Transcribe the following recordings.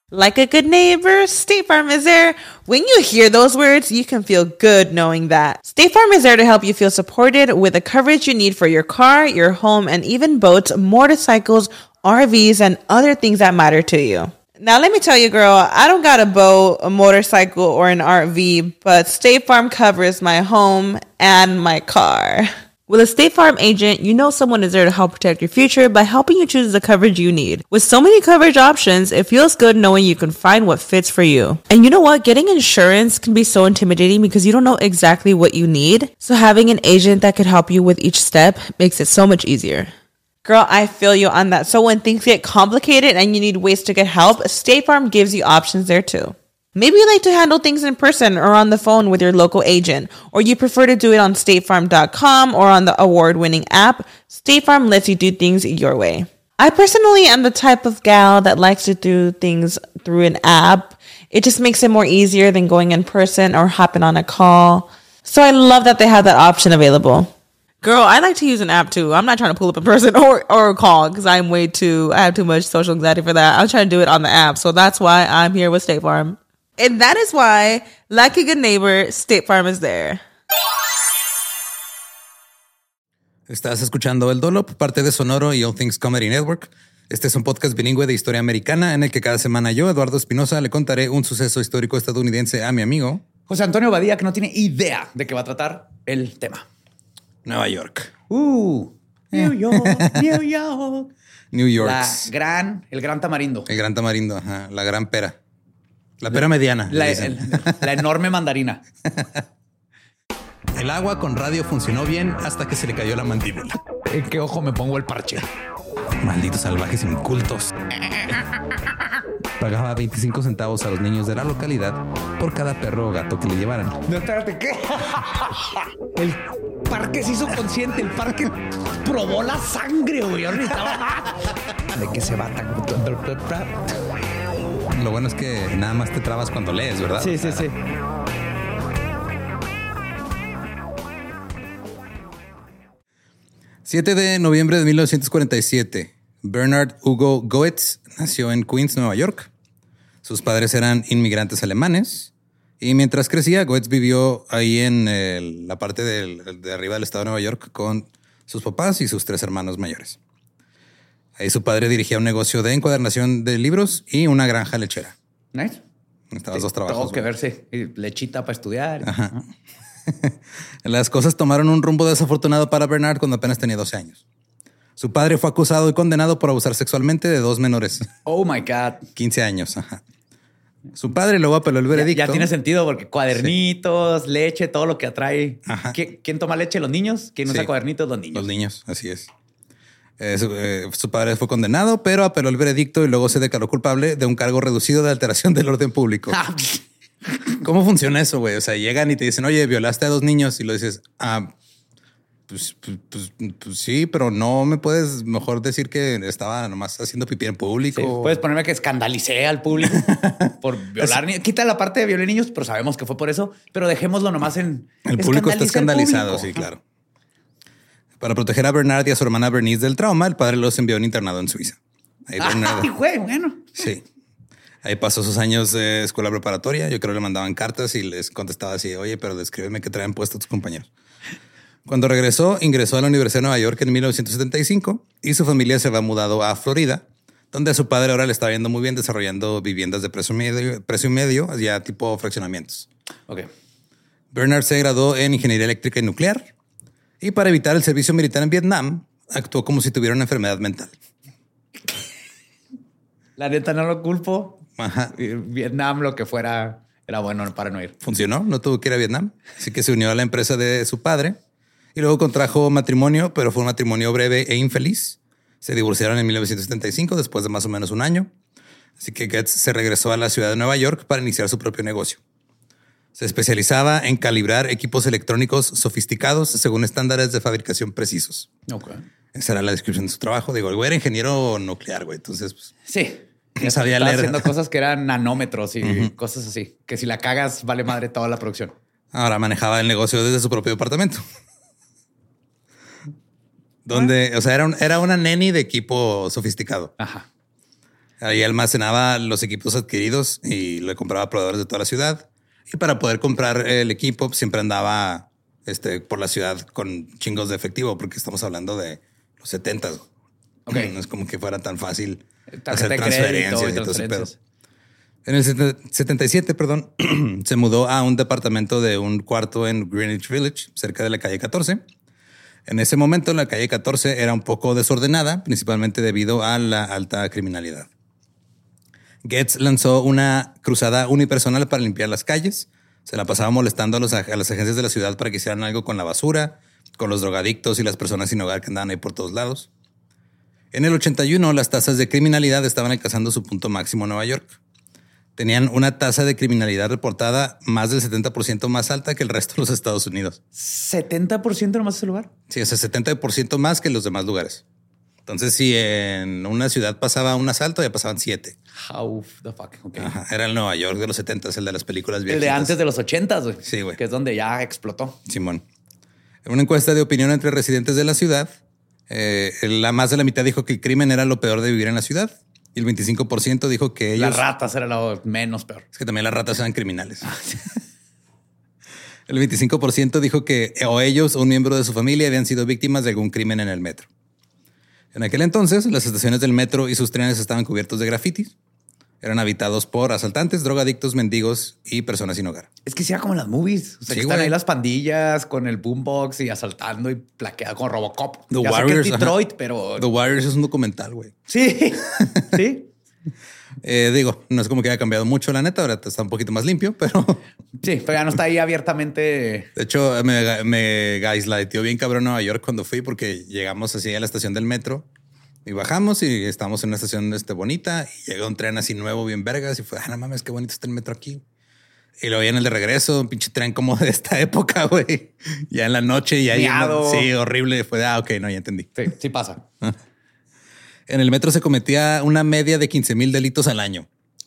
Like a good neighbor, State Farm is there. When you hear those words, you can feel good knowing that. State Farm is there to help you feel supported with the coverage you need for your car, your home, and even boats, motorcycles, RVs, and other things that matter to you. Now, let me tell you, girl, I don't got a boat, a motorcycle, or an RV, but State Farm covers my home and my car. With a State Farm agent, you know someone is there to help protect your future by helping you choose the coverage you need. With so many coverage options, it feels good knowing you can find what fits for you. And you know what? Getting insurance can be so intimidating because you don't know exactly what you need. So having an agent that could help you with each step makes it so much easier. Girl, I feel you on that. So when things get complicated and you need ways to get help, State Farm gives you options there too. Maybe you like to handle things in person or on the phone with your local agent, or you prefer to do it on statefarm.com or on the award-winning app. State Farm lets you do things your way. I personally am the type of gal that likes to do things through an app. It just makes it more easier than going in person or hopping on a call. So I love that they have that option available. Girl, I like to use an app too. I'm not trying to pull up in person or call because I have too much social anxiety for that. I'm trying to do it on the app. So that's why I'm here with State Farm. And that is why, like a good neighbor, State Farm is there. Estás escuchando El Dolop, parte de Sonoro y All Things Comedy Network. Este es un podcast bilingüe de historia americana en el que cada semana yo, Eduardo Espinosa, le contaré un suceso histórico estadounidense a mi amigo José Antonio Badía, que no tiene idea de qué va a tratar el tema. Nueva York. New York, New York. New York. El gran tamarindo. El gran tamarindo, ajá, la gran pera. La pera mediana. La enorme mandarina. El agua con radio funcionó bien hasta que se le cayó la mandíbula. ¿En qué ojo me pongo el parche? Malditos salvajes incultos. Pagaba 25 centavos a los niños de la localidad por cada perro o gato que le llevaran. No, espérate, ¿qué? El parque se hizo consciente. El parque probó la sangre, güey. ¿De qué se va tan...? Lo bueno es que nada más te trabas cuando lees, ¿verdad? Sí. 7 de noviembre de 1947, Bernard Hugo Goetz nació en Queens, Nueva York. Sus padres eran inmigrantes alemanes y mientras crecía, Goetz vivió ahí en la parte de arriba del estado de Nueva York con sus papás y sus 3 hermanos mayores. Ahí su padre dirigía un negocio de encuadernación de libros y una granja lechera. Nice. Estabas 2 trabajos. Tengo que verse. Lechita para estudiar. Ajá. Las cosas tomaron un rumbo desafortunado para Bernard cuando apenas tenía 12 años. Su padre fue acusado y condenado por abusar sexualmente de 2 menores. Oh my God. 15 años. Ajá. Su padre luego apeló el veredicto. Ya tiene sentido porque cuadernitos, leche, todo lo que atrae. Ajá. ¿Quién toma leche? ¿Los niños? ¿Quién usa cuadernitos? Los niños. Los niños, así es. Su padre fue condenado, pero apeló el veredicto y luego se declaró culpable de un cargo reducido de alteración del orden público. ¿Cómo funciona eso, güey? O sea, llegan y te dicen, oye, violaste a 2 niños y lo dices, pues sí, pero no me puedes mejor decir que estaba nomás haciendo pipí en público. Sí, puedes ponerme que escandalicé al público por violar niños. Quita la parte de violar niños, pero sabemos que fue por eso. Pero dejémoslo nomás en... El público está escandalizado, sí, claro. Para proteger a Bernard y a su hermana Bernice del trauma, el padre los envió a un internado en Suiza. Ahí Bernard, güey, bueno. Sí. Ahí pasó sus años de escuela preparatoria. Yo creo que le mandaban cartas y les contestaba así, oye, pero descríbeme qué traen puesto tus compañeros. Cuando regresó, ingresó a la Universidad de Nueva York en 1975 y su familia se va mudado a Florida, donde a su padre ahora le estaba yendo muy bien desarrollando viviendas de precio medio, ya tipo fraccionamientos. Ok. Bernard se graduó en ingeniería eléctrica y nuclear y para evitar el servicio militar en Vietnam, actuó como si tuviera una enfermedad mental. La neta no lo culpo. Ajá. Vietnam, lo que fuera, era bueno para no ir. Funcionó, no tuvo que ir a Vietnam. Así que se unió a la empresa de su padre y luego contrajo matrimonio, pero fue un matrimonio breve e infeliz. Se divorciaron en 1975 después de más o menos un año. Así que Goetz se regresó a la ciudad de Nueva York para iniciar su propio negocio. Se especializaba en calibrar equipos electrónicos sofisticados según estándares de fabricación precisos. Okay. Esa era la descripción de su trabajo. Digo, el güey era ingeniero nuclear, güey. Entonces, pues, sí. Ya sabía leer. Haciendo cosas que eran nanómetros y cosas así. Que si la cagas, vale madre toda la producción. Ahora manejaba el negocio desde su propio departamento. Donde, o sea, era una neni de equipo sofisticado. Ajá. Ahí almacenaba los equipos adquiridos y le compraba a proveedores de toda la ciudad. Y para poder comprar el equipo, siempre andaba por la ciudad con chingos de efectivo, porque estamos hablando de los 70. Okay. No es como que fuera tan fácil hacer transferencias y todo ese pedo. En el 77, perdón, se mudó a un departamento de un cuarto en Greenwich Village, cerca de la calle 14. En ese momento, la calle 14 era un poco desordenada, principalmente debido a la alta criminalidad. Goetz lanzó una cruzada unipersonal para limpiar las calles. Se la pasaba molestando a las agencias de la ciudad para que hicieran algo con la basura, con los drogadictos y las personas sin hogar que andaban ahí por todos lados. En el 81, las tasas de criminalidad estaban alcanzando su punto máximo en Nueva York. Tenían una tasa de criminalidad reportada más del 70% más alta que el resto de los Estados Unidos. ¿70% nomás ese lugar? Sí, o sea, 70% más que los demás lugares. Entonces, si en una ciudad pasaba un asalto, ya pasaban 7. How the fuck? Okay. Ajá, era el Nueva York de los 70s, el de las películas viejitas. El de antes de los 80s, güey. Sí, güey. Que es donde ya explotó. Simón. En una encuesta de opinión entre residentes de la ciudad, más de la mitad dijo que el crimen era lo peor de vivir en la ciudad. Y el 25% dijo que ellos... Las ratas era lo menos peor. Es que también las ratas eran criminales. El 25% dijo que o ellos o un miembro de su familia habían sido víctimas de algún crimen en el metro. En aquel entonces, las estaciones del metro y sus trenes estaban cubiertos de grafitis. Eran habitados por asaltantes, drogadictos, mendigos y personas sin hogar. Es que sí era como en las movies. O sea, sí, que están ahí las pandillas con el boombox y asaltando y plaqueado con Robocop. The Warriors. Es Detroit, pero... The Warriors es un documental, güey. Sí, sí. Digo, no es como que haya cambiado mucho, la neta. Ahora está un poquito más limpio, pero... Sí, pero ya no está ahí abiertamente. De hecho, me gaslighteó bien cabrón Nueva York cuando fui porque llegamos así a la estación del metro y bajamos y estamos en una estación bonita y llega un tren así nuevo, bien vergas y fue, no mames, qué bonito está el metro aquí. Y luego ya en el de regreso, un pinche tren como de esta época, güey. Ya en la noche y ahí... Sí, horrible. Fue ok, no, ya entendí. Sí, sí pasa. En el metro se cometía una media de 15,000 delitos al año.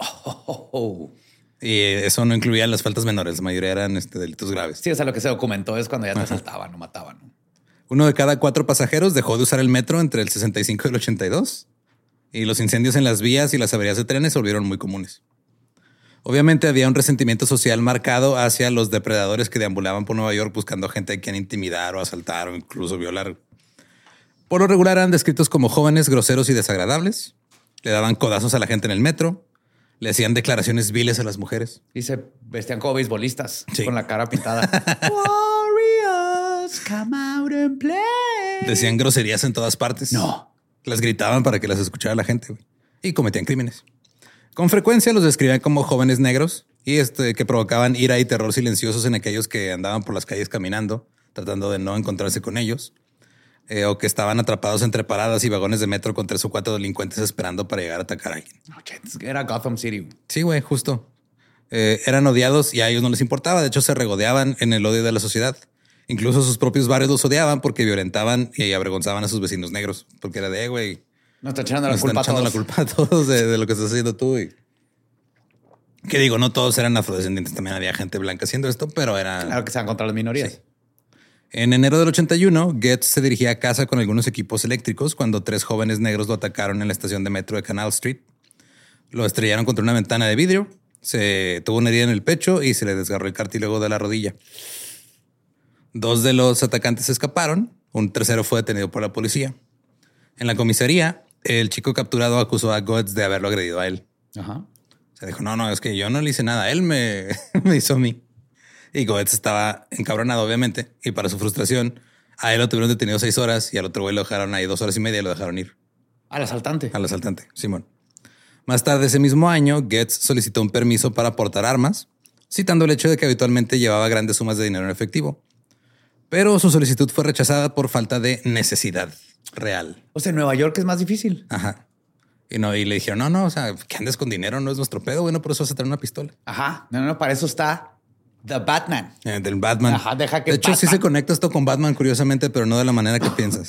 Y eso no incluía las faltas menores. La mayoría eran delitos graves. Sí, o sea, lo que se documentó es cuando ya te asaltaban o mataban, ¿no? 1 de cada 4 pasajeros dejó de usar el metro entre el 65 y el 82. Y los incendios en las vías y las averías de trenes se volvieron muy comunes. Obviamente había un resentimiento social marcado hacia los depredadores que deambulaban por Nueva York buscando gente a quien intimidar o asaltar o incluso violar. Por lo regular eran descritos como jóvenes groseros y desagradables. Le daban codazos a la gente en el metro. Le hacían declaraciones viles a las mujeres. Y se vestían como beisbolistas, sí, con la cara pintada. Warriors, come out and play. Decían groserías en todas partes. No. Las gritaban para que las escuchara la gente, güey. Y cometían crímenes. Con frecuencia los describían como jóvenes negros y que provocaban ira y terror silenciosos en aquellos que andaban por las calles caminando, tratando de no encontrarse con ellos. O que estaban atrapados entre paradas y vagones de metro con 3 o 4 delincuentes esperando para llegar a atacar a alguien. Era Gotham City. Sí, güey, justo. Eran odiados y a ellos no les importaba. De hecho, se regodeaban en el odio de la sociedad. Incluso sus propios barrios los odiaban porque violentaban y avergonzaban a sus vecinos negros. Porque era de, güey, nos están echando la culpa a todos de lo que estás haciendo tú. Y... que digo, no todos eran afrodescendientes. También había gente blanca haciendo esto, pero era... Claro que se van contra las minorías. Sí. En enero del 81, Goetz se dirigía a casa con algunos equipos eléctricos cuando 3 jóvenes negros lo atacaron en la estación de metro de Canal Street. Lo estrellaron contra una ventana de vidrio, se tuvo una herida en el pecho y se le desgarró el cartílago de la rodilla. 2 de los atacantes escaparon, un tercero fue detenido por la policía. En la comisaría, el chico capturado acusó a Goetz de haberlo agredido a él. Ajá. Se dijo, no, es que yo no le hice nada, él me hizo a mí. Y Goetz estaba encabronado, obviamente, y para su frustración, a él lo tuvieron detenido 6 horas y al otro güey lo dejaron ahí 2 horas y media y lo dejaron ir. Al asaltante. Al asaltante, Simón. Más tarde ese mismo año, Goetz solicitó un permiso para portar armas, citando el hecho de que habitualmente llevaba grandes sumas de dinero en efectivo. Pero su solicitud fue rechazada por falta de necesidad real. O sea, en Nueva York es más difícil. Ajá. Y le dijeron, no, o sea, que andes con dinero no es nuestro pedo, güey, no por eso vas a traer una pistola. Ajá. No, para eso está The Batman. Del Batman. Ajá, deja que de hecho, Batman. Sí se conecta esto con Batman, curiosamente, pero no de la manera que piensas.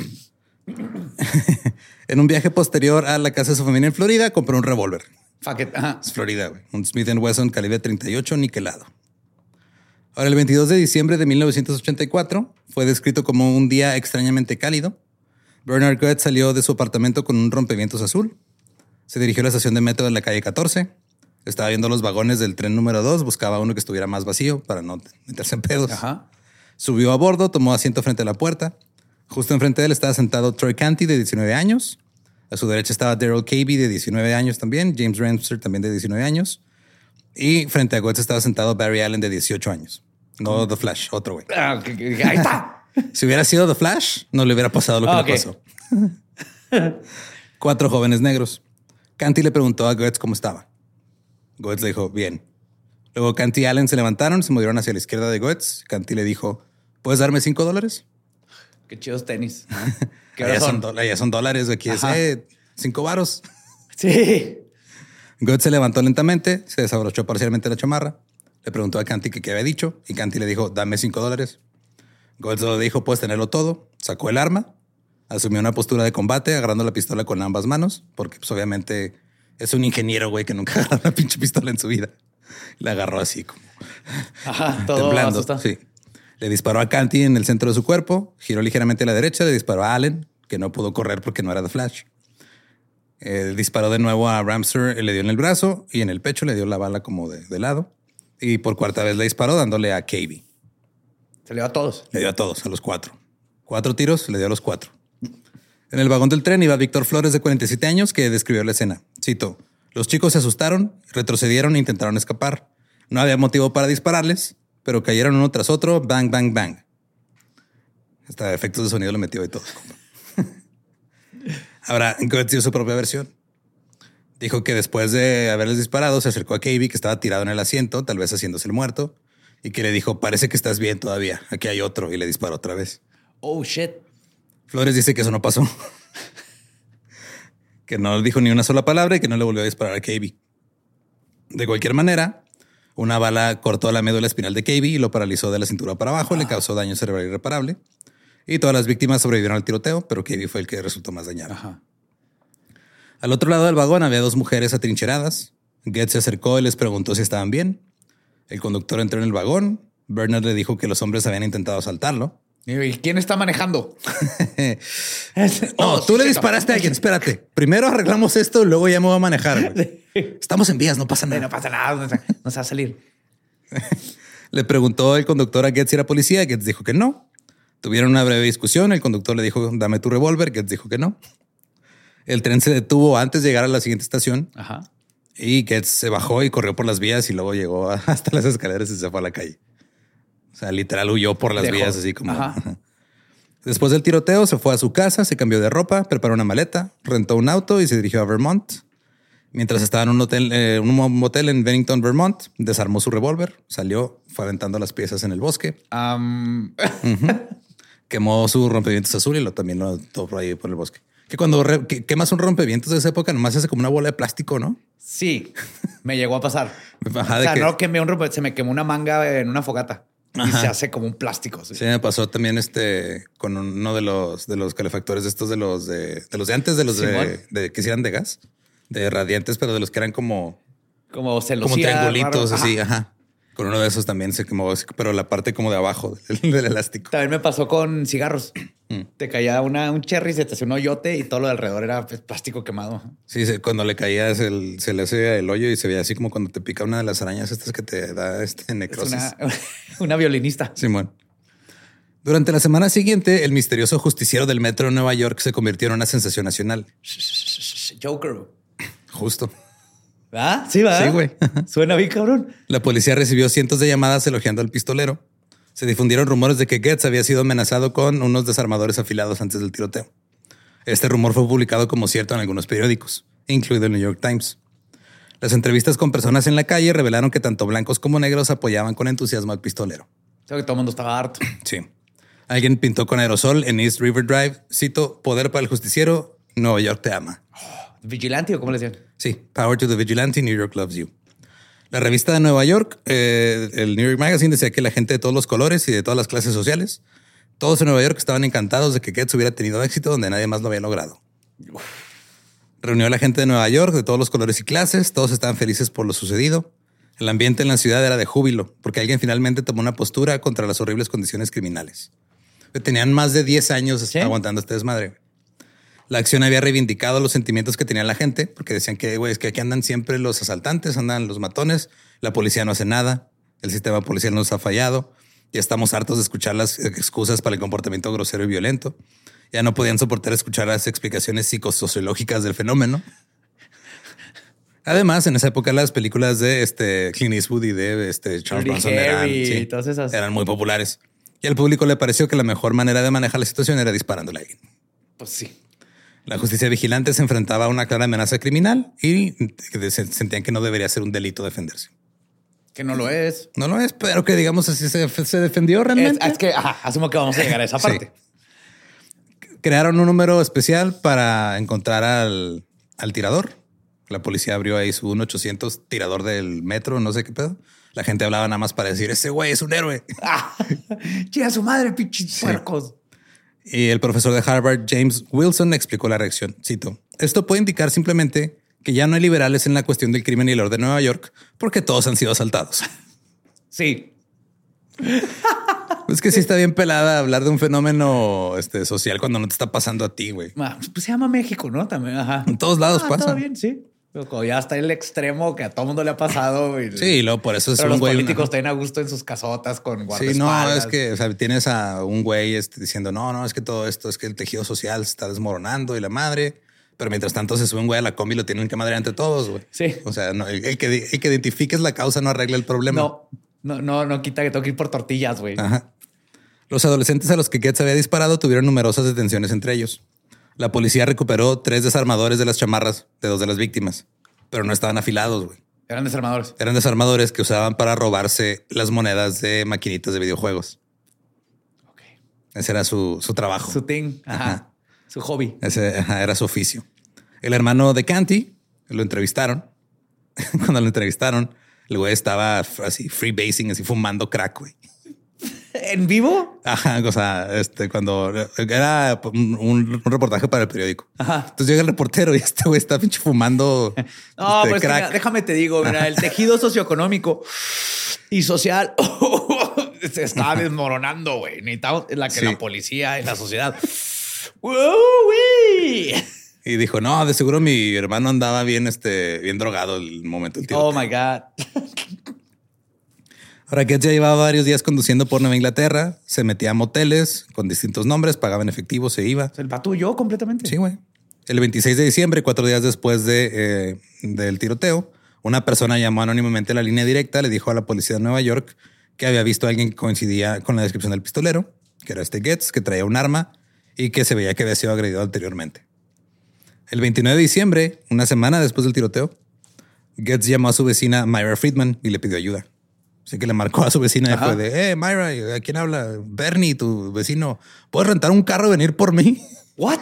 En un viaje posterior a la casa de su familia en Florida, compró un revólver. Fuck it. Ajá. Es Florida, güey. Un Smith & Wesson calibre 38 niquelado. Ahora, el 22 de diciembre de 1984 fue descrito como un día extrañamente cálido. Bernard Goetz salió de su apartamento con un rompevientos azul. Se dirigió a la estación de metro de la calle 14. Estaba viendo los vagones del tren número 2. Buscaba uno que estuviera más vacío para no meterse en pedos. Ajá. Subió a bordo, tomó asiento frente a la puerta. Justo enfrente de él estaba sentado Troy Canty, de 19 años. A su derecha estaba Daryl Cavey, de 19 años también. James Ramsey, también de 19 años. Y frente a Goetz estaba sentado Barry Allen, de 18 años. No The Flash, otro güey. Ahí está. Si hubiera sido The Flash, no le hubiera pasado lo que le pasó. 4 jóvenes negros. Canty le preguntó a Goetz cómo estaba. Goetz le dijo, bien. Luego Canty y Allen se levantaron, se movieron hacia la izquierda de Goetz. Canty le dijo, ¿puedes darme $5? Qué chidos tenis. ¿Qué allá son dólares. Aquí es 5 varos. Sí. Goetz se levantó lentamente, se desabrochó parcialmente la chamarra. Le preguntó a Canty qué había dicho y Canty le dijo, dame $5. Goetz le dijo, puedes tenerlo todo. Sacó el arma, asumió una postura de combate, agarrando la pistola con ambas manos, porque pues obviamente es un ingeniero, güey, que nunca agarró una pinche pistola en su vida. La agarró así como todo temblando. asustado. Sí. Le disparó a Canty en el centro de su cuerpo, giró ligeramente a la derecha, le disparó a Allen, que no pudo correr porque no era The Flash. Disparó de nuevo a Ramsey, le dio en el brazo y en el pecho, le dio la bala como de lado. Y por cuarta vez le disparó dándole a Cavey. Se le dio a todos. Le dio a todos, a los 4. 4 tiros, le dio a los 4. En el vagón del tren iba Víctor Flores, de 47 años, que describió la escena. Cito, los chicos se asustaron, retrocedieron e intentaron escapar. No había motivo para dispararles, pero cayeron uno tras otro, bang, bang, bang. Hasta efectos de sonido lo metió y todo. Ahora, Goetz dio su propia versión. Dijo que después de haberles disparado, se acercó a Cavey, que estaba tirado en el asiento, tal vez haciéndose el muerto, y que le dijo, parece que estás bien todavía. Aquí hay otro, y le disparó otra vez. Oh, shit. Flores dice que eso no pasó. Que no dijo ni una sola palabra y que no le volvió a disparar a Cavey. De cualquier manera, una bala cortó la médula espinal de Cavey y lo paralizó de la cintura para abajo, le causó daño cerebral irreparable. Y todas las víctimas sobrevivieron al tiroteo, pero Cavey fue el que resultó más dañado. Ajá. Al otro lado del vagón había 2 mujeres atrincheradas. Goetz se acercó y les preguntó si estaban bien. El conductor entró en el vagón. Bernard le dijo que los hombres habían intentado asaltarlo. ¿Y quién está manejando? No, tú le disparaste a alguien. Espérate. Primero arreglamos esto y luego ya me voy a manejar. Güey. Estamos en vías, no pasa nada. No pasa nada, no se va a salir. Le preguntó el conductor a Goetz si era policía. Goetz dijo que no. Tuvieron una breve discusión. El conductor le dijo, dame tu revólver. Goetz dijo que no. El tren se detuvo antes de llegar a la siguiente estación. Ajá. Y Goetz se bajó y corrió por las vías y luego llegó hasta las escaleras y se fue a la calle. O sea, literal huyó por las vías así como... Ajá. Después del tiroteo se fue a su casa, se cambió de ropa, preparó una maleta, rentó un auto y se dirigió a Vermont. Mientras estaba en un motel en Bennington, Vermont, desarmó su revólver, salió, fue aventando las piezas en el bosque. Quemó su rompevientos azul y también lo tomó ahí por el bosque. Que cuando quemas un rompevientos de esa época, nomás se hace como una bola de plástico, ¿no? Sí, me llegó a pasar. Ajá, o sea, no quemé un rompevientos, se me quemó una manga en una fogata. Y se hace como un plástico. Sí, me pasó también con uno de los calefactores de estos de los de antes, de los de que eran de gas, de radiantes, pero de los que eran como celosía, como triangulitos, raro. así, ajá. Con uno de esos también se quemó, pero la parte como de abajo del elástico. También me pasó con cigarros. Te caía un cherry, se te hacía un hoyote y todo lo de alrededor era plástico quemado. Sí, cuando le caía se le hacía el hoyo y se veía así como cuando te pica una de las arañas estas que te da necrosis. Es una violinista. Simón. Durante la semana siguiente, el misterioso justiciero del metro de Nueva York se convirtió en una sensación nacional. Joker. Justo. ¿Ah? Sí, va. Sí, güey. Suena bien, cabrón. La policía recibió cientos de llamadas elogiando al pistolero. Se difundieron rumores de que Goetz había sido amenazado con unos desarmadores afilados antes del tiroteo. Este rumor fue publicado como cierto en algunos periódicos, incluido el New York Times. Las entrevistas con personas en la calle revelaron que tanto blancos como negros apoyaban con entusiasmo al pistolero. Creo que todo el mundo estaba harto. Sí. Alguien pintó con aerosol en East River Drive, cito, poder para el justiciero, Nueva York te ama. ¿Vigilante o cómo le decían? Sí, power to the vigilante, New York loves you. La revista de Nueva York, el New York Magazine, decía que la gente de todos los colores y de todas las clases sociales, todos en Nueva York estaban encantados de que Goetz hubiera tenido éxito donde nadie más lo había logrado. Reunió a la gente de Nueva York de todos los colores y clases, todos estaban felices por lo sucedido. El ambiente en la ciudad era de júbilo, porque alguien finalmente tomó una postura contra las horribles condiciones criminales. Tenían más de 10 años aguantando este desmadre. La acción había reivindicado los sentimientos que tenía la gente, porque decían que, güey, es que aquí andan siempre los asaltantes, andan los matones, la policía no hace nada, el sistema policial nos ha fallado, ya estamos hartos de escuchar las excusas para el comportamiento grosero y violento. Ya no podían soportar escuchar las explicaciones psicosociológicas del fenómeno. Además, en esa época las películas de Clint Eastwood y de Charles Bronson eran muy populares. Y al público le pareció que la mejor manera de manejar la situación era disparándole a alguien. Pues sí. La justicia vigilante se enfrentaba a una clara amenaza criminal y sentían que no debería ser un delito defenderse. Que no lo es. No lo es, pero que digamos así se defendió realmente. Es que asumo que vamos a llegar a esa parte. Sí. Crearon un número especial para encontrar al tirador. La policía abrió ahí su 1-800 tirador del metro, no sé qué pedo. La gente hablaba nada más para decir, ese güey es un héroe. Chica su madre, pinches puercos. Y el profesor de Harvard, James Wilson, explicó la reacción. Cito, esto puede indicar simplemente que ya no hay liberales en la cuestión del crimen y el orden de Nueva York porque todos han sido asaltados. Sí. Es que sí está bien pelada hablar de un fenómeno social cuando no te está pasando a ti, güey. Pues se llama México, ¿no? También, ajá. En todos lados pasa. Todo bien, sí. Pero como ya está el extremo que a todo mundo le ha pasado. Sí, y luego por eso es pero un los güey. políticos están a gusto en sus casotas con guardaespaldas. Sí, no, es que tienes a un güey diciendo, no, es que todo esto es que el tejido social se está desmoronando y la madre. Pero mientras tanto se sube un güey a la combi y lo tienen que madrear entre todos, güey. Sí. O sea, no, el que identifiques la causa no arregla el problema. No quita que tengo que ir por tortillas, güey. Ajá. Los adolescentes a los que Getz había disparado tuvieron numerosas detenciones entre ellos. La policía recuperó 3 desarmadores de las chamarras de 2 de las víctimas, pero no estaban afilados, güey. Eran desarmadores. Eran desarmadores que usaban para robarse las monedas de maquinitas de videojuegos. Ok. Ese era su trabajo. Su thing. Ajá. Su hobby. Ese era su oficio. El hermano de Canty lo entrevistaron. Cuando lo entrevistaron, el güey estaba así freebasing, así fumando crack, güey. ¿En vivo? Ajá, o sea, cuando era un reportaje para el periódico. Ajá. Entonces llega el reportero y este güey está pinche fumando no, pues crack. Mira, déjame te digo, mira, el tejido socioeconómico y social se está desmoronando, güey. Necesitamos la policía y la sociedad. Y dijo, no, de seguro mi hermano andaba bien, bien drogado el momento del tiroteo. Oh my God. Ahora que ya llevaba varios días conduciendo por Nueva Inglaterra, se metía a moteles con distintos nombres, pagaba en efectivo, se iba. El vato huyó completamente. Sí, güey. El 26 de diciembre, 4 días después del tiroteo, una persona llamó anónimamente a la línea directa, le dijo a la policía de Nueva York que había visto a alguien que coincidía con la descripción del pistolero, que era Getz, que traía un arma y que se veía que había sido agredido anteriormente. El 29 de diciembre, una semana después del tiroteo, Getz llamó a su vecina Myra Friedman y le pidió ayuda. Así que le marcó a su vecina después de, Myra, ¿a quién habla? Bernie, tu vecino. ¿Puedes rentar un carro y venir por mí? What?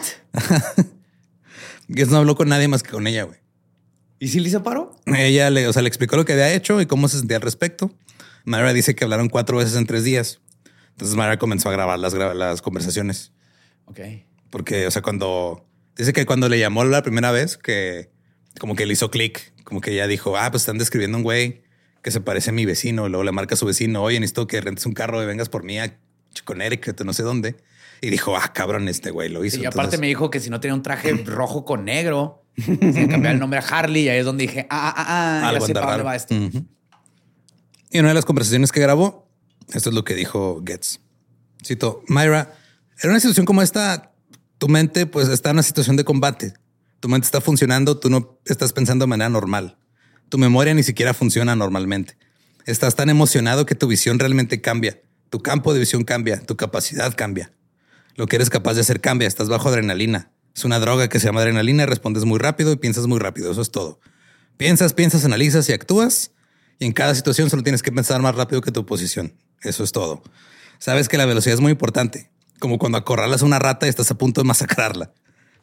Getz no habló con nadie más que con ella, güey. ¿Y si le separó? Ella le explicó lo que había hecho y cómo se sentía al respecto. Myra dice que hablaron 4 veces en 3 días. Entonces Myra comenzó a grabar las conversaciones. Ok. Porque, dice que cuando le llamó la primera vez, que como que le hizo clic, como que ella dijo, pues están describiendo un güey que se parece a mi vecino. Luego le marca a su vecino, oye, necesito que rentes un carro y vengas por mí a Connecticut, no sé dónde. Y dijo, cabrón, este güey lo hizo. Y aparte me dijo que si no tenía un traje rojo con negro, se cambiaba el nombre a Harley. Y ahí es donde dije, ya sé para dónde va esto. Uh-huh. Y en una de las conversaciones que grabó, esto es lo que dijo Getz. Cito, Myra, en una situación como esta, tu mente pues está en una situación de combate. Tu mente está funcionando, tú no estás pensando de manera normal. Tu memoria ni siquiera funciona normalmente. Estás tan emocionado que tu visión realmente cambia. Tu campo de visión cambia, tu capacidad cambia. Lo que eres capaz de hacer cambia, estás bajo adrenalina. Es una droga que se llama adrenalina, respondes muy rápido y piensas muy rápido, eso es todo. Piensas, analizas y actúas. Y en cada situación solo tienes que pensar más rápido que tu oposición. Eso es todo. Sabes que la velocidad es muy importante. Como cuando acorralas a una rata y estás a punto de masacrarla.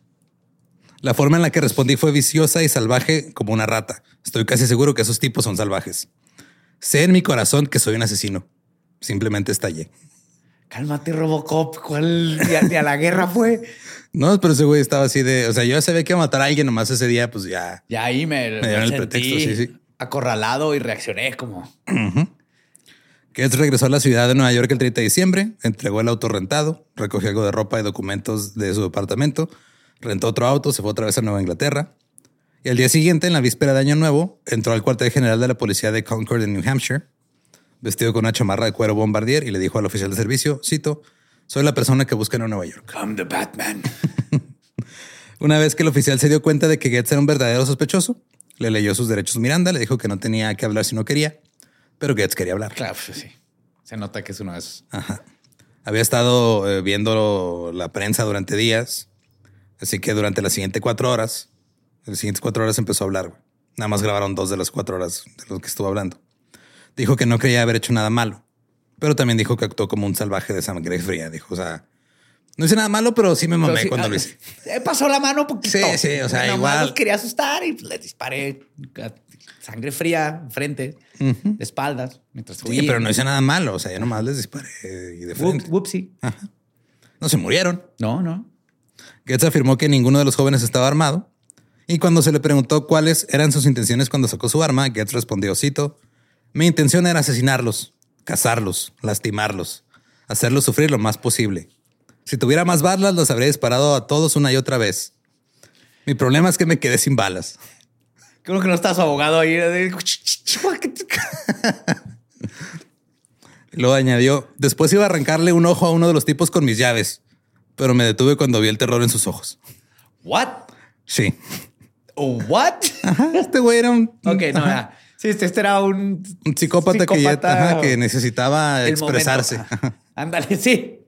La forma en la que respondí fue viciosa y salvaje como una rata. Estoy casi seguro que esos tipos son salvajes. Sé en mi corazón que soy un asesino. Simplemente estallé. Cálmate, Robocop. ¿Cuál día a la guerra fue? No, pero ese güey estaba así de... O sea, yo ya sabía que iba a matar a alguien nomás ese día, pues ya... Ya ahí me dieron el pretexto, sí. Acorralado y reaccioné como... Uh-huh. Getz regresó a la ciudad de Nueva York el 30 de diciembre, entregó el auto rentado, recogió algo de ropa y documentos de su departamento, Rentó otro auto, se fue otra vez a Nueva Inglaterra. Y al día siguiente, en la víspera de Año Nuevo, entró al cuartel general de la policía de Concord en New Hampshire, vestido con una chamarra de cuero bombardier, y le dijo al oficial de servicio, cito, soy la persona que buscan en Nueva York. I'm the Batman. Una vez que el oficial se dio cuenta de que Getz era un verdadero sospechoso, le leyó sus derechos Miranda, le dijo que no tenía que hablar si no quería, pero Getz quería hablar. Claro, pues sí. Se nota que es uno de esos. Ajá. Había estado viendo la prensa durante días, así que durante las siguientes 4 horas empezó a hablar. Güey. Nada más grabaron 2 de las 4 horas de lo que estuvo hablando. Dijo que no creía haber hecho nada malo, pero también dijo que actuó como un salvaje de sangre fría. Dijo, o sea, no hice nada malo, pero sí me mamé cuando lo hice. Pasó la mano un poquito. Sí, o sea, igual. Los quería asustar y le disparé sangre fría, frente, de espaldas, mientras sí, pero no hice nada malo. O sea, yo nomás les disparé y de frente. Whoopsie. Ajá. No se murieron. No. Getz afirmó que ninguno de los jóvenes estaba armado. Y cuando se le preguntó cuáles eran sus intenciones cuando sacó su arma, Getz respondió, cito, mi intención era asesinarlos, cazarlos, lastimarlos, hacerlos sufrir lo más posible. Si tuviera más balas, los habría disparado a todos una y otra vez. Mi problema es que me quedé sin balas. Creo que no está su abogado ahí. Luego añadió, después iba a arrancarle un ojo a uno de los tipos con mis llaves, pero me detuve cuando vi el terror en sus ojos. ¿What? Sí. ¿What? Ajá, este güey era un... Ok, no, ya. Sí, este era un psicópata que necesitaba expresarse. Ándale, sí.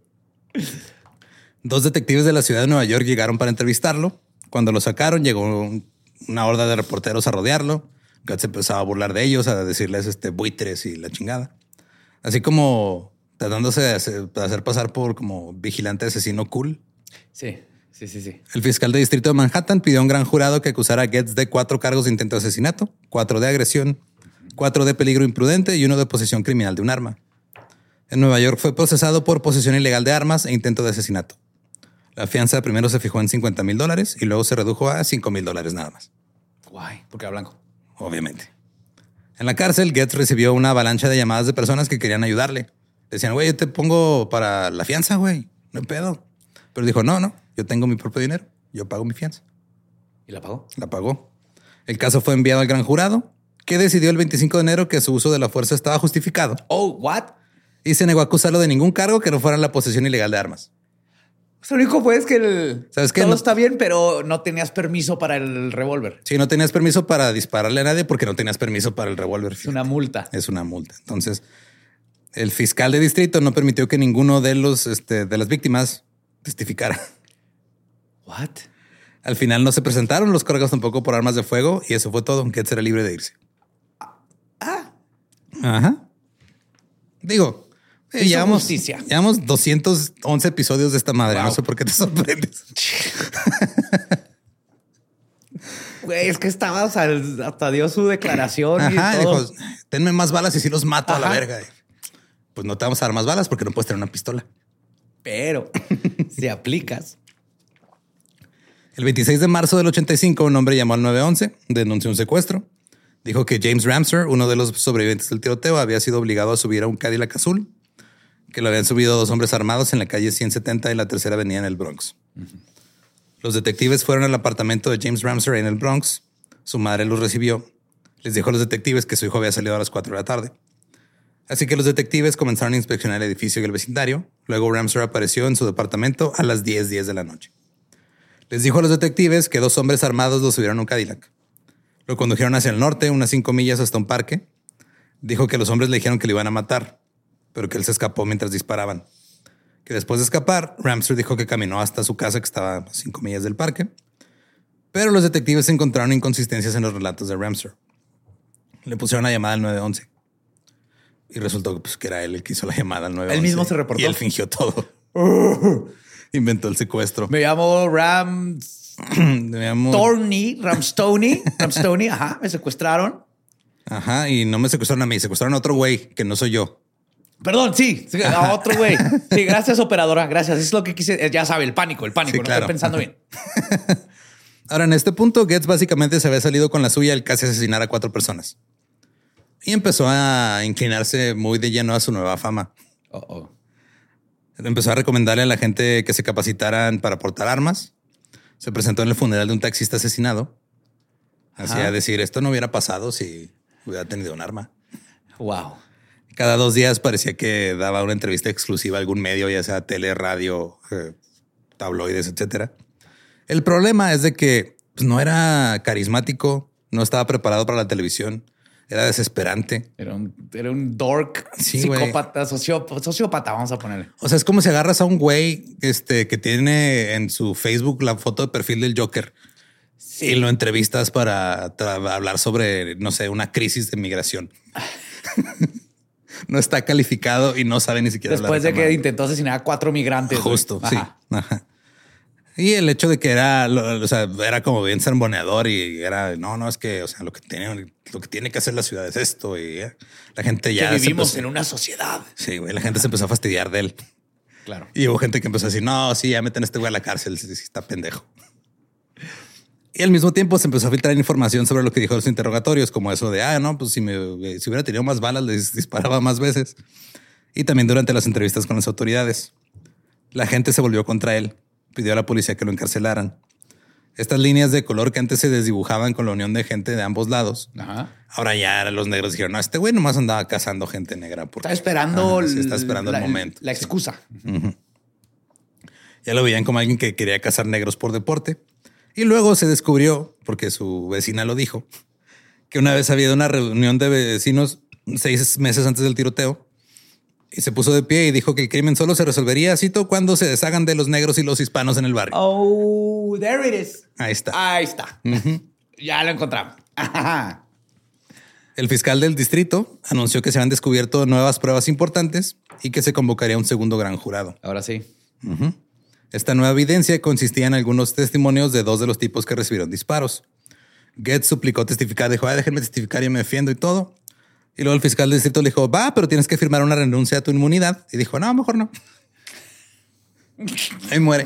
2 detectives de la ciudad de Nueva York llegaron para entrevistarlo. Cuando lo sacaron, llegó una horda de reporteros a rodearlo. Getz empezaba a burlar de ellos, a decirles buitres y la chingada. Así como tratándose de hacer pasar por como vigilante asesino cool. Sí. El fiscal de distrito de Manhattan pidió a un gran jurado que acusara a Getz de 4 cargos de intento de asesinato, 4 de agresión, 4 de peligro imprudente y 1 de posesión criminal de un arma. En Nueva York fue procesado por posesión ilegal de armas e intento de asesinato. La fianza primero se fijó en $50,000 y luego se redujo a $5,000 nada más. Guay, porque era blanco. Obviamente. En la cárcel, Getz recibió una avalancha de llamadas de personas que querían ayudarle. Decían, güey, yo te pongo para la fianza, güey. No hay pedo. Pero dijo, no, yo tengo mi propio dinero. Yo pago mi fianza. ¿Y la pagó? La pagó. El caso fue enviado al gran jurado, que decidió el 25 de enero que su uso de la fuerza estaba justificado. Oh, what? Y se negó a acusarlo de ningún cargo que no fuera la posesión ilegal de armas. Lo único fue es que ¿sabes qué? todo No está bien, pero no tenías permiso para el revólver. Sí, no tenías permiso para dispararle a nadie porque no tenías permiso para el revólver. Es una multa. Es una multa. Entonces, el fiscal de distrito no permitió que ninguno de de las víctimas testificara. What? Al final no se presentaron los cargos tampoco por armas de fuego y eso fue todo. Getz era libre de irse. Ajá. Digo, llevamos 211 episodios de esta madre. Wow. No sé por qué te sorprendes. Güey, es que estaba, o sea, hasta dio su declaración. Ajá, y todo. dijo, tenme más balas y si los mato a la verga. Pues no te vamos a dar más balas porque no puedes tener una pistola. Pero si aplicas. El 26 de marzo del 85, un hombre llamó al 911, denunció un secuestro. Dijo que James Ramser, uno de los sobrevivientes del tiroteo, había sido obligado a subir a un Cadillac azul, que lo habían subido 2 hombres armados en la calle 170 y la Tercera Avenida en el Bronx. Los detectives fueron al apartamento de James Ramser en el Bronx. Su madre los recibió. Les dijo a los detectives que su hijo había salido a las 4 de la tarde. Así que los detectives comenzaron a inspeccionar el edificio y el vecindario. Luego Ramser apareció en su departamento a las 10:10 de la noche. Les dijo a los detectives que 2 hombres armados lo subieron a un Cadillac. Lo condujeron hacia el norte, unas 5 millas hasta un parque. Dijo que los hombres le dijeron que lo iban a matar, pero que él se escapó mientras disparaban. Que después de escapar, Ramser dijo que caminó hasta su casa, que estaba a 5 millas del parque. Pero los detectives encontraron inconsistencias en los relatos de Ramser. Le pusieron una llamada al 911. Y resultó que era él el que hizo la llamada al 911. Él mismo se reportó. Y él fingió todo. Inventó el secuestro. Me llamo Ramstoney, ajá, me secuestraron. Ajá, y no me secuestraron a mí, secuestraron a otro güey que no soy yo. Perdón, sí, a otro güey. Sí, gracias, operadora, gracias. Es lo que quise, ya sabe, el pánico, sí, no claro. estoy pensando bien. Ahora, en este punto, Getz básicamente se había salido con la suya al casi asesinar a 4 personas. Y empezó a inclinarse muy de lleno a su nueva fama. Empezó a recomendarle a la gente que se capacitaran para portar armas. Se presentó en el funeral de un taxista asesinado. Hacía decir, esto no hubiera pasado si hubiera tenido un arma. Wow. Cada 2 días parecía que daba una entrevista exclusiva a algún medio, ya sea tele, radio, tabloides, etcétera. El problema es de que pues, no era carismático, no estaba preparado para la televisión, era desesperante. Era un dork, sí, psicópata, sociópata, vamos a ponerle. O sea, es como si agarras a un güey que tiene en su Facebook la foto de perfil del Joker y lo entrevistas para hablar sobre, no sé, una crisis de migración. No está calificado y no sabe ni siquiera después de que intentó asesinar a 4 migrantes. Justo, sí. Ajá. Y el hecho de que era como bien sermoneador y era, no, es que, o sea, lo que tiene que hacer la ciudad es esto y la gente ya... Que vivimos en una sociedad. Sí, güey, la gente se empezó a fastidiar de él. Claro. Y hubo gente que empezó a decir, no, sí, ya meten a este güey a la cárcel, sí, está pendejo. Y al mismo tiempo se empezó a filtrar información sobre lo que dijo en los interrogatorios, como eso de, no, pues si hubiera tenido más balas, les disparaba más veces. Y también durante las entrevistas con las autoridades. La gente se volvió contra él. Pidió a la policía que lo encarcelaran. Estas líneas de color que antes se desdibujaban con la unión de gente de ambos lados. Ahora ya los negros dijeron, no, este güey nomás andaba cazando gente negra. Está esperando, está esperando el momento. La excusa. Sí. Ya lo veían como alguien que quería cazar negros por deporte. Y luego se descubrió, porque su vecina lo dijo, que una vez había una reunión de vecinos 6 meses antes del tiroteo. Y se puso de pie y dijo que el crimen solo se resolvería, cito, cuando se deshagan de los negros y los hispanos en el barrio. Oh, there it is. Ahí está. Ahí está. Ya lo encontramos. El fiscal del distrito anunció que se habían descubierto nuevas pruebas importantes y que se convocaría un segundo gran jurado. Ahora sí. Esta nueva evidencia consistía en algunos testimonios de 2 de los tipos que recibieron disparos. Getz suplicó testificar, dijo, déjenme testificar, yo me defiendo y todo. Y luego el fiscal del distrito le dijo, va, pero tienes que firmar una renuncia a tu inmunidad. Y dijo, no, mejor no. Ahí muere.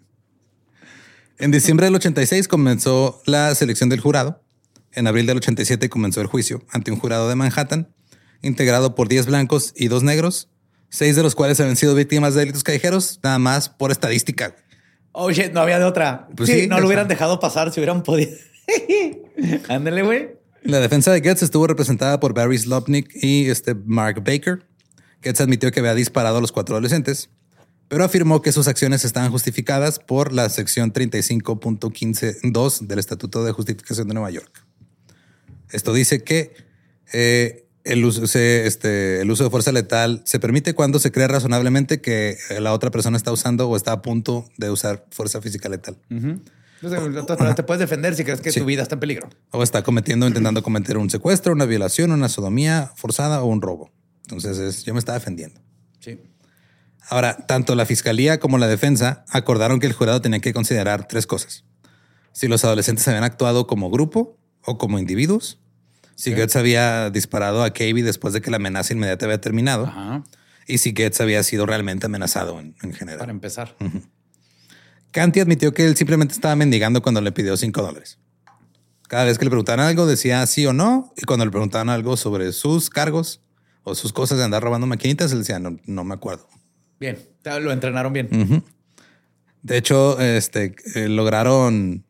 En diciembre del 86 comenzó la selección del jurado. En abril del 87 comenzó el juicio ante un jurado de Manhattan, integrado por 10 blancos y 2 negros, 6 de los cuales habían sido víctimas de delitos callejeros, nada más por estadística. Oh, shit, no había de otra. Pues sí, no lo hubieran dejado pasar si hubieran podido. Ándale, güey. La defensa de Getz estuvo representada por Barry Slopnik y Mark Baker. Getz admitió que había disparado a los 4 adolescentes, pero afirmó que sus acciones estaban justificadas por la sección 35.15.2 del Estatuto de Justificación de Nueva York. Esto dice que el uso de fuerza letal se permite cuando se cree razonablemente que la otra persona está usando o está a punto de usar fuerza física letal. Entonces, te puedes defender si crees que tu vida está en peligro. O está intentando cometer un secuestro, una violación, una sodomía forzada o un robo. Entonces yo me estaba defendiendo. Sí. Ahora, tanto la fiscalía como la defensa acordaron que el jurado tenía que considerar 3 cosas. Si los adolescentes habían actuado como grupo o como individuos. Si Getz había disparado a Cavey después de que la amenaza inmediata había terminado. Y si Getz había sido realmente amenazado en general. Para empezar. Canty admitió que él simplemente estaba mendigando cuando le pidió $5. Cada vez que le preguntaban algo decía sí o no. Y cuando le preguntaban algo sobre sus cargos o sus cosas de andar robando maquinitas, él decía no me acuerdo. Bien, lo entrenaron bien. De hecho, lograron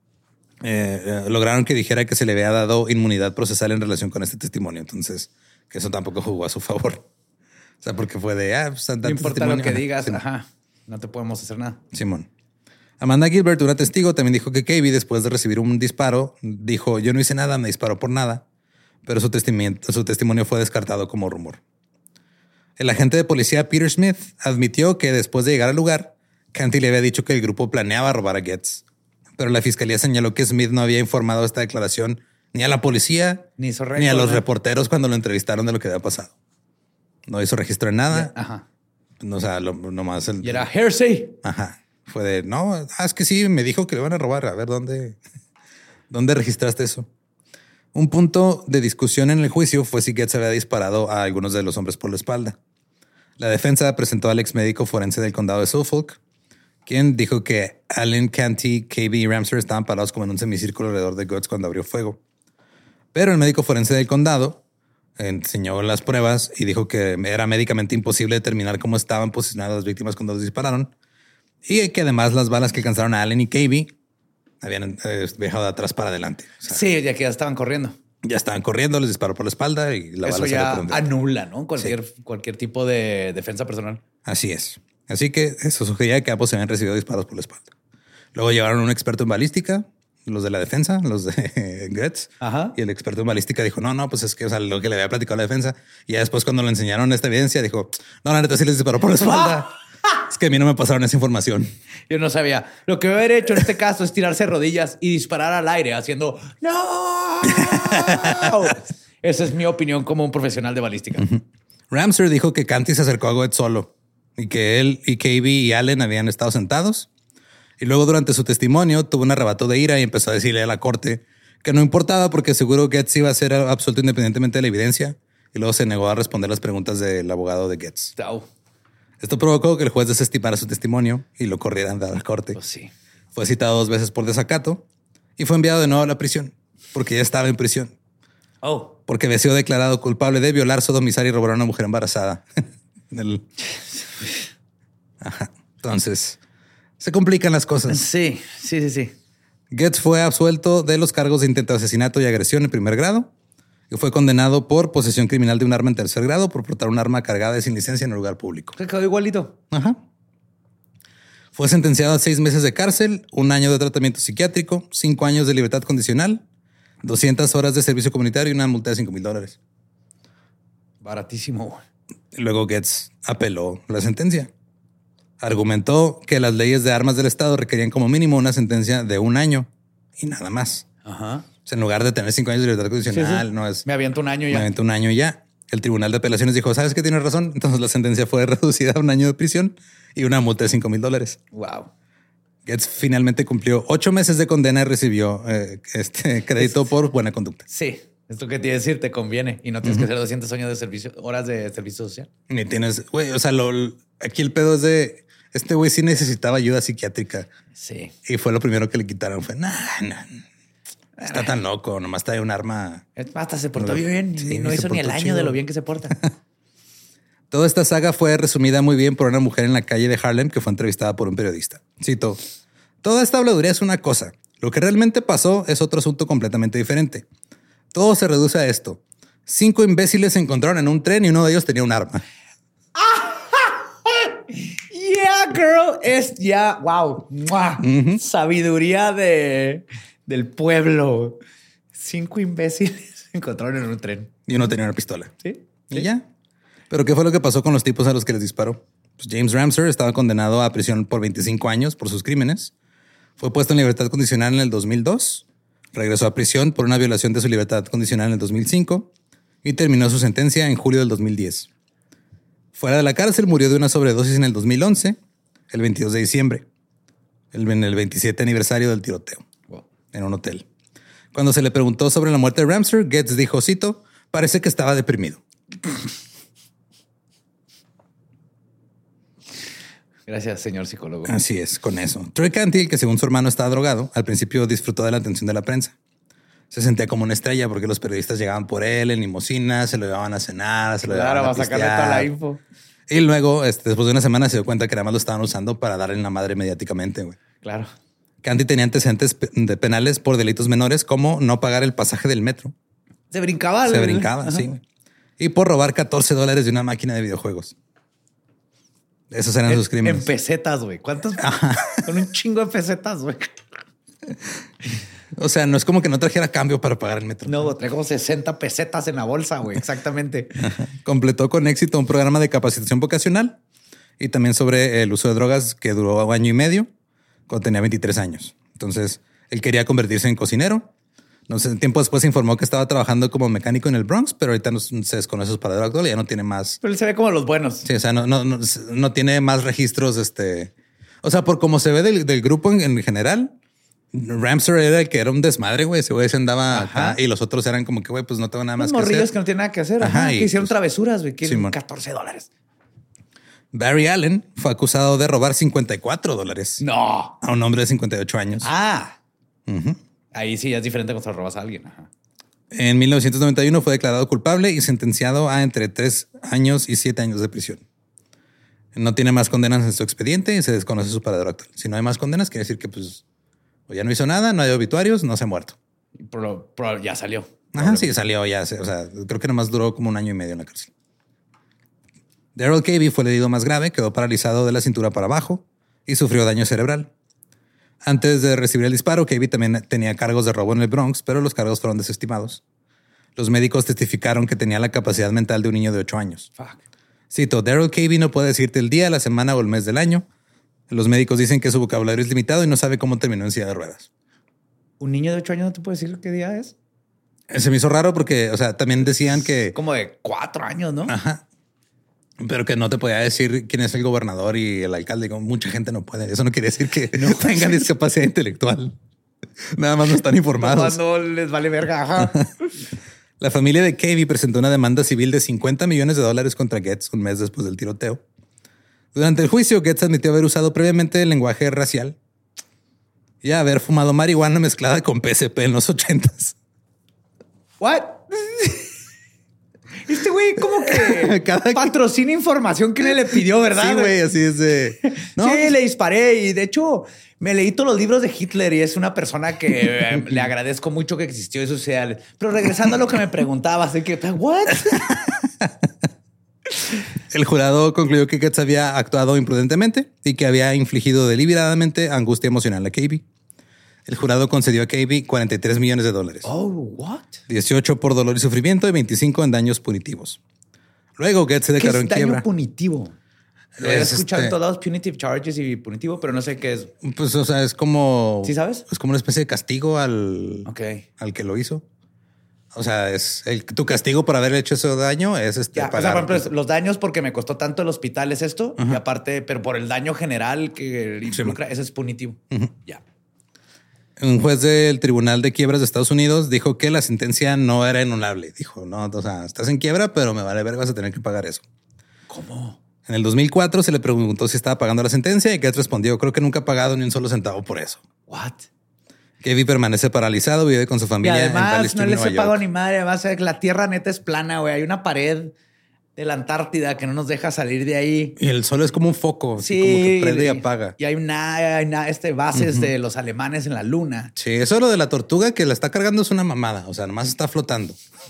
que dijera que se le había dado inmunidad procesal en relación con este testimonio. Entonces, que eso tampoco jugó a su favor. O sea, porque fue de, pues, no importa lo que digas, no te podemos hacer nada. Simón. Amanda Gilbert, una testigo, también dijo que Cavey, después de recibir un disparo, dijo, yo no hice nada, me disparó por nada. Pero su testimonio fue descartado como rumor. El agente de policía Peter Smith admitió que después de llegar al lugar, Canty le había dicho que el grupo planeaba robar a Getz. Pero la fiscalía señaló que Smith no había informado esta declaración ni a la policía ni a los reporteros cuando lo entrevistaron de lo que había pasado. No hizo registro en nada. No, o sea, nomás y era hearsay. Fue de, no, es que sí, me dijo que le van a robar. A ver, ¿dónde registraste eso? Un punto de discusión en el juicio fue si Getz había disparado a algunos de los hombres por la espalda. La defensa presentó al ex médico forense del condado de Suffolk, quien dijo que Allen, Canty, Cavey y Ramsey estaban parados como en un semicírculo alrededor de Getz cuando abrió fuego. Pero el médico forense del condado enseñó las pruebas y dijo que era médicamente imposible determinar cómo estaban posicionadas las víctimas cuando los dispararon y que además las balas que alcanzaron a Allen y Cavey Habían viajado de atrás para adelante. O sea, Sí, ya que ya estaban corriendo. ya estaban corriendo, les disparó por la espalda y la Eso bala salió ya por donde. anula, ¿no? Cualquier tipo de defensa personal. Así es. Así que eso sugería que ambos se habían recibido disparos por la espalda. Luego llevaron a un experto en balística, los de la defensa, los de Goetz. Ajá. Y el experto en balística dijo, no, pues es que, o sea, lo que le había platicado la defensa. Y ya después cuando le enseñaron esta evidencia, dijo, no, la neta sí les disparó por la espalda. Es que a mí no me pasaron esa información. Yo no sabía. Lo que haber hecho en este caso es tirarse de rodillas y disparar al aire haciendo ¡no! Esa es mi opinión como un profesional de balística. Ramsey dijo que Canty se acercó a Goetz solo y que él y KB y Allen habían estado sentados. Y luego durante su testimonio tuvo un arrebato de ira y empezó a decirle a la corte que no importaba porque seguro Goetz iba a ser absuelto independientemente de la evidencia. Y luego se negó a responder las preguntas del abogado de Goetz. Au. Esto provocó que el juez desestimara su testimonio y lo corrieran de la corte. Pues sí. Fue citado 2 veces por desacato y fue enviado de nuevo a la prisión porque ya estaba en prisión. Oh. Porque había sido declarado culpable de violar, sodomizar y robar a una mujer embarazada. Ajá. Entonces, se complican las cosas. Sí. Goetz fue absuelto de los cargos de intento de asesinato y agresión en primer grado y fue condenado por posesión criminal de un arma en tercer grado por portar un arma cargada y sin licencia en un lugar público. Se quedó igualito. Ajá. Fue sentenciado a 6 meses de cárcel, 1 año de tratamiento psiquiátrico, 5 años de libertad condicional, 200 horas de servicio comunitario y una multa de $5,000. Baratísimo. Luego Goetz apeló la sentencia. Argumentó que las leyes de armas del Estado requerían como mínimo una sentencia de 1 año y nada más. Ajá. O sea, en lugar de tener 5 años de libertad condicional, Sí. no es... Me aviento un año Me ya. aventé 1 año y ya. El Tribunal de Apelaciones dijo, ¿sabes qué? Tienes razón. Entonces la sentencia fue reducida a 1 año de prisión y una multa de $5,000. Wow. Goetz finalmente cumplió 8 meses de condena y recibió crédito por buena conducta. Sí. Esto que te iba a decir te conviene y no tienes que hacer 200 años de servicio, horas de servicio social. Ni tienes, güey, o sea, aquí el pedo es de, este güey sí necesitaba ayuda psiquiátrica. Sí. Y fue lo primero que le quitaron. Fue, no, está tan loco, nomás trae un arma. Hasta se portó bien Sí, y no se hizo ni el portó año chido. de lo bien que se porta. Toda esta saga fue resumida muy bien por una mujer en la calle de Harlem que fue entrevistada por un periodista. Cito, toda esta habladuría es una cosa. Lo que realmente pasó es otro asunto completamente diferente. Todo se reduce a esto. 5 imbéciles se encontraron en un tren y uno de ellos tenía un arma. Yeah, girl. Es ya, wow. ¡Mua! Sabiduría del pueblo. 5 imbéciles se encontraron en un tren. Y uno tenía una pistola. Sí. Y ya. Pero ¿qué fue lo que pasó con los tipos a los que les disparó? Pues James Ramsey estaba condenado a prisión por 25 años por sus crímenes. Fue puesto en libertad condicional en el 2002. Regresó a prisión por una violación de su libertad condicional en el 2005 y terminó su sentencia en julio del 2010. Fuera de la cárcel murió de una sobredosis en el 2011, el 22 de diciembre, en el 27 aniversario del tiroteo, en un hotel. Cuando se le preguntó sobre la muerte de Ramsey, Goetz dijo, cito, parece que estaba deprimido. Gracias, señor psicólogo. Así es, con eso. Troy Canty, que según su hermano estaba drogado, al principio disfrutó de la atención de la prensa. Se sentía como una estrella porque los periodistas llegaban por él en limusina, se lo llevaban a cenar, se lo Claro, llevaban va a a sacarle pistear. toda la info. Y luego, después de una semana, se dio cuenta que nada más lo estaban usando para darle en la madre mediáticamente, güey. Claro. Canty tenía antecedentes de penales por delitos menores como no pagar el pasaje del metro. Se brincaba. Se brincaba, sí. Güey. Y por robar $14 de una máquina de videojuegos. Esos eran sus crímenes. En pesetas, güey. ¿Cuántos? Con un chingo de pesetas, güey. O sea, no es como que no trajera cambio para pagar el metro. No, trae como 60 pesetas en la bolsa, güey. Exactamente. Completó con éxito un programa de capacitación vocacional y también sobre el uso de drogas que duró 1 año y medio cuando tenía 23 años. Entonces, él quería convertirse en cocinero. No sé, tiempo después se informó que estaba trabajando como mecánico en el Bronx, pero ahorita no se desconoce su paradero actual y ya no tiene más. Pero él se ve como los buenos. Sí, o sea, no tiene más registros. O sea, por como se ve del grupo en general, Ramsey era el que era un desmadre, güey. Ese güey se andaba acá y los otros eran como que, güey, pues no tengo nada más Unos que morrillos hacer. que no tienen nada que hacer. Ajá, que y, hicieron pues, travesuras, güey. Quieren Simón. $14. Barry Allen fue acusado de robar $54 No. a un hombre de 58 años. Ah. Ahí sí ya es diferente cuando se lo robas a alguien. Ajá. En 1991 fue declarado culpable y sentenciado a entre 3 años y 7 años de prisión. No tiene más condenas en su expediente y se desconoce su paradero actual. Si no hay más condenas, quiere decir que pues O ya no hizo nada, no hay obituarios, no se ha muerto. Pero ya salió. Ajá, sí, salió ya. O sea, creo que nomás duró como 1 año y medio en la cárcel. Daryl Cavey fue el herido más grave, quedó paralizado de la cintura para abajo y sufrió daño cerebral. Antes de recibir el disparo, Cavey también tenía cargos de robo en el Bronx, pero los cargos fueron desestimados. Los médicos testificaron que tenía la capacidad mental de un niño de 8 años. Fuck. Cito, Daryl Cavey no puede decirte el día, la semana o el mes del año. Los médicos dicen que su vocabulario es limitado y no sabe cómo terminó en silla de ruedas. ¿Un niño de 8 años no te puede decir qué día es? Se me hizo raro porque, o sea, también decían que... Como de 4 años, ¿no? Ajá. Pero que no te podía decir quién es el gobernador y el alcalde. Como mucha gente no puede. Eso no quiere decir que no tengan discapacidad intelectual. Nada más no están informados. No les vale verga. Ajá. La familia de Cavey presentó una demanda civil de $50 millones contra Getz un mes después del tiroteo. Durante el juicio, Getz admitió haber usado previamente el lenguaje racial y haber fumado marihuana mezclada con PCP en los 80s. What? Este güey como que patrocina información que le pidió, ¿verdad? Sí, güey, así es de... No, sí, le disparé y de hecho me leí todos los libros de Hitler y es una persona que le agradezco mucho que existió en sociales. Pero regresando a lo que me preguntabas, ¿de qué? ¿What? El jurado concluyó que Getz había actuado imprudentemente y que había infligido deliberadamente angustia emocional a Cavey. El jurado concedió a Cavey $43 millones. Oh, what? 18 por dolor y sufrimiento y 25 en daños punitivos. Luego Getz se declaró en quiebra. Daño punitivo? Lo he Es escuchado en todos lados, punitive charges y punitivo, pero no sé qué es. Pues, o sea, es como... ¿Sí sabes? Es como una especie de castigo al que lo hizo. O sea, es tu castigo por haber hecho ese daño es Ya, pagar. o sea, por ejemplo, los daños porque me costó tanto el hospital es esto. Y aparte, pero por el daño general que involucra, ese es punitivo. Ya. Un juez del Tribunal de Quiebras de Estados Unidos dijo que la sentencia no era inanulable. Dijo, no, o sea, estás en quiebra, pero me vale verga, vas a tener que pagar eso. ¿Cómo? En el 2004 se le preguntó si estaba pagando la sentencia y Getz respondió, creo que nunca ha pagado ni un solo centavo por eso. What? Cavey permanece paralizado, vive con su Y familia en Valley además no Stream, les Nueva he pagado York. ni madre. Además, la tierra neta es plana, güey. Hay una pared de la Antártida que no nos deja salir de ahí. Y el sol es como un foco, Sí, como que prende y apaga. Y hay bases de los alemanes en la luna. Sí, eso lo de la tortuga que la está cargando es una mamada. O sea, nomás está flotando.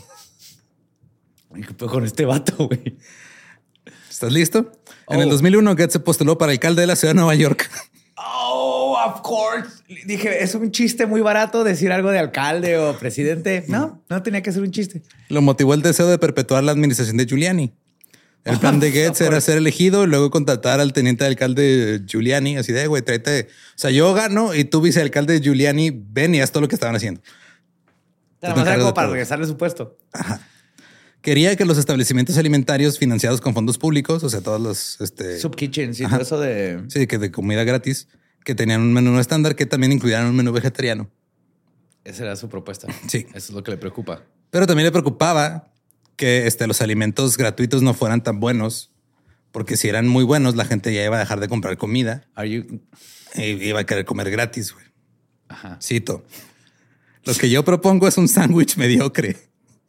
¿Qué pedo con este vato, güey? ¿Estás listo? En el 2001, Getz se postuló para alcalde de la ciudad de Nueva York. Oh, of course. Dije, es un chiste muy barato decir algo de alcalde o presidente. No tenía que ser un chiste. Lo motivó el deseo de perpetuar la administración de Giuliani. El plan de Getz era ser elegido y luego contratar al teniente de alcalde Giuliani. Así de, güey, tráete. O sea, yo gano y tú, vicealcalde Giuliani, ven y haz todo lo que estaban haciendo. Nada más era como para regresarle su puesto. Ajá. Quería que los establecimientos alimentarios financiados con fondos públicos, o sea, todos los... Subkitchens y todo eso de... Sí, que de comida gratis, que tenían un menú estándar que también incluyeran un menú vegetariano. Esa era su propuesta. Sí. Eso es lo que le preocupa. Pero también le preocupaba que los alimentos gratuitos no fueran tan buenos, porque si eran muy buenos, la gente ya iba a dejar de comprar comida y iba a querer comer gratis, güey. Ajá. Cito. Lo que yo propongo es un sándwich mediocre.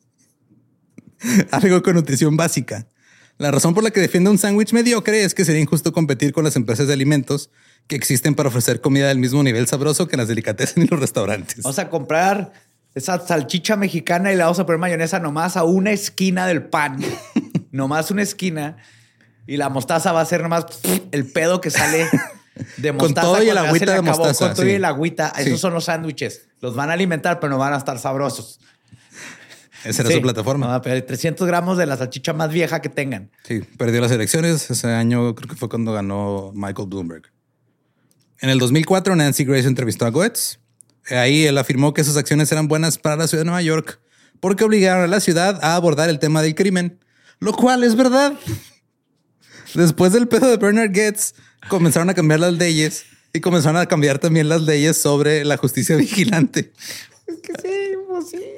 Algo con nutrición básica. La razón por la que defiende un sándwich mediocre es que sería injusto competir con las empresas de alimentos que existen para ofrecer comida del mismo nivel sabroso que las delicatessen y los restaurantes. Vamos a comprar esa salchicha mexicana y le vamos a poner mayonesa nomás a una esquina del pan. Nomás una esquina. Y la mostaza va a ser nomás el pedo que sale de mostaza. Con todo y el agüita de mostaza. Con todo sí. y el agüita. Sí. Esos son los sándwiches. Los van a alimentar, pero no van a estar sabrosos. Esa era su plataforma. No, pero 300 gramos de la salchicha más vieja que tengan. Sí, perdió las elecciones. Ese año creo que fue cuando ganó Michael Bloomberg. En el 2004, Nancy Grace entrevistó a Goetz. Ahí él afirmó que sus acciones eran buenas para la ciudad de Nueva York porque obligaron a la ciudad a abordar el tema del crimen, lo cual es verdad. Después del pedo de Bernard Goetz, comenzaron a cambiar las leyes y comenzaron a cambiar también las leyes sobre la justicia vigilante. Es que sí, pues sí.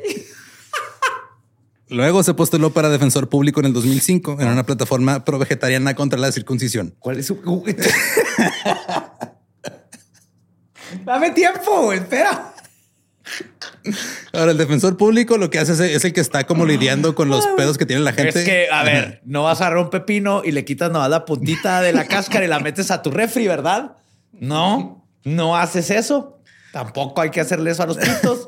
Luego se postuló para defensor público en el 2005 en una plataforma pro-vegetariana contra la circuncisión. ¿Cuál es su...? Dame tiempo, espera. Ahora, el defensor público lo que hace es el que está como lidiando con los pedos que tiene la gente. Es que, a ver, no vas a agarrar un pepino y le quitas nomás la puntita de la cáscara y la metes a tu refri, ¿verdad? No haces eso. Tampoco hay que hacerle eso a los pitos.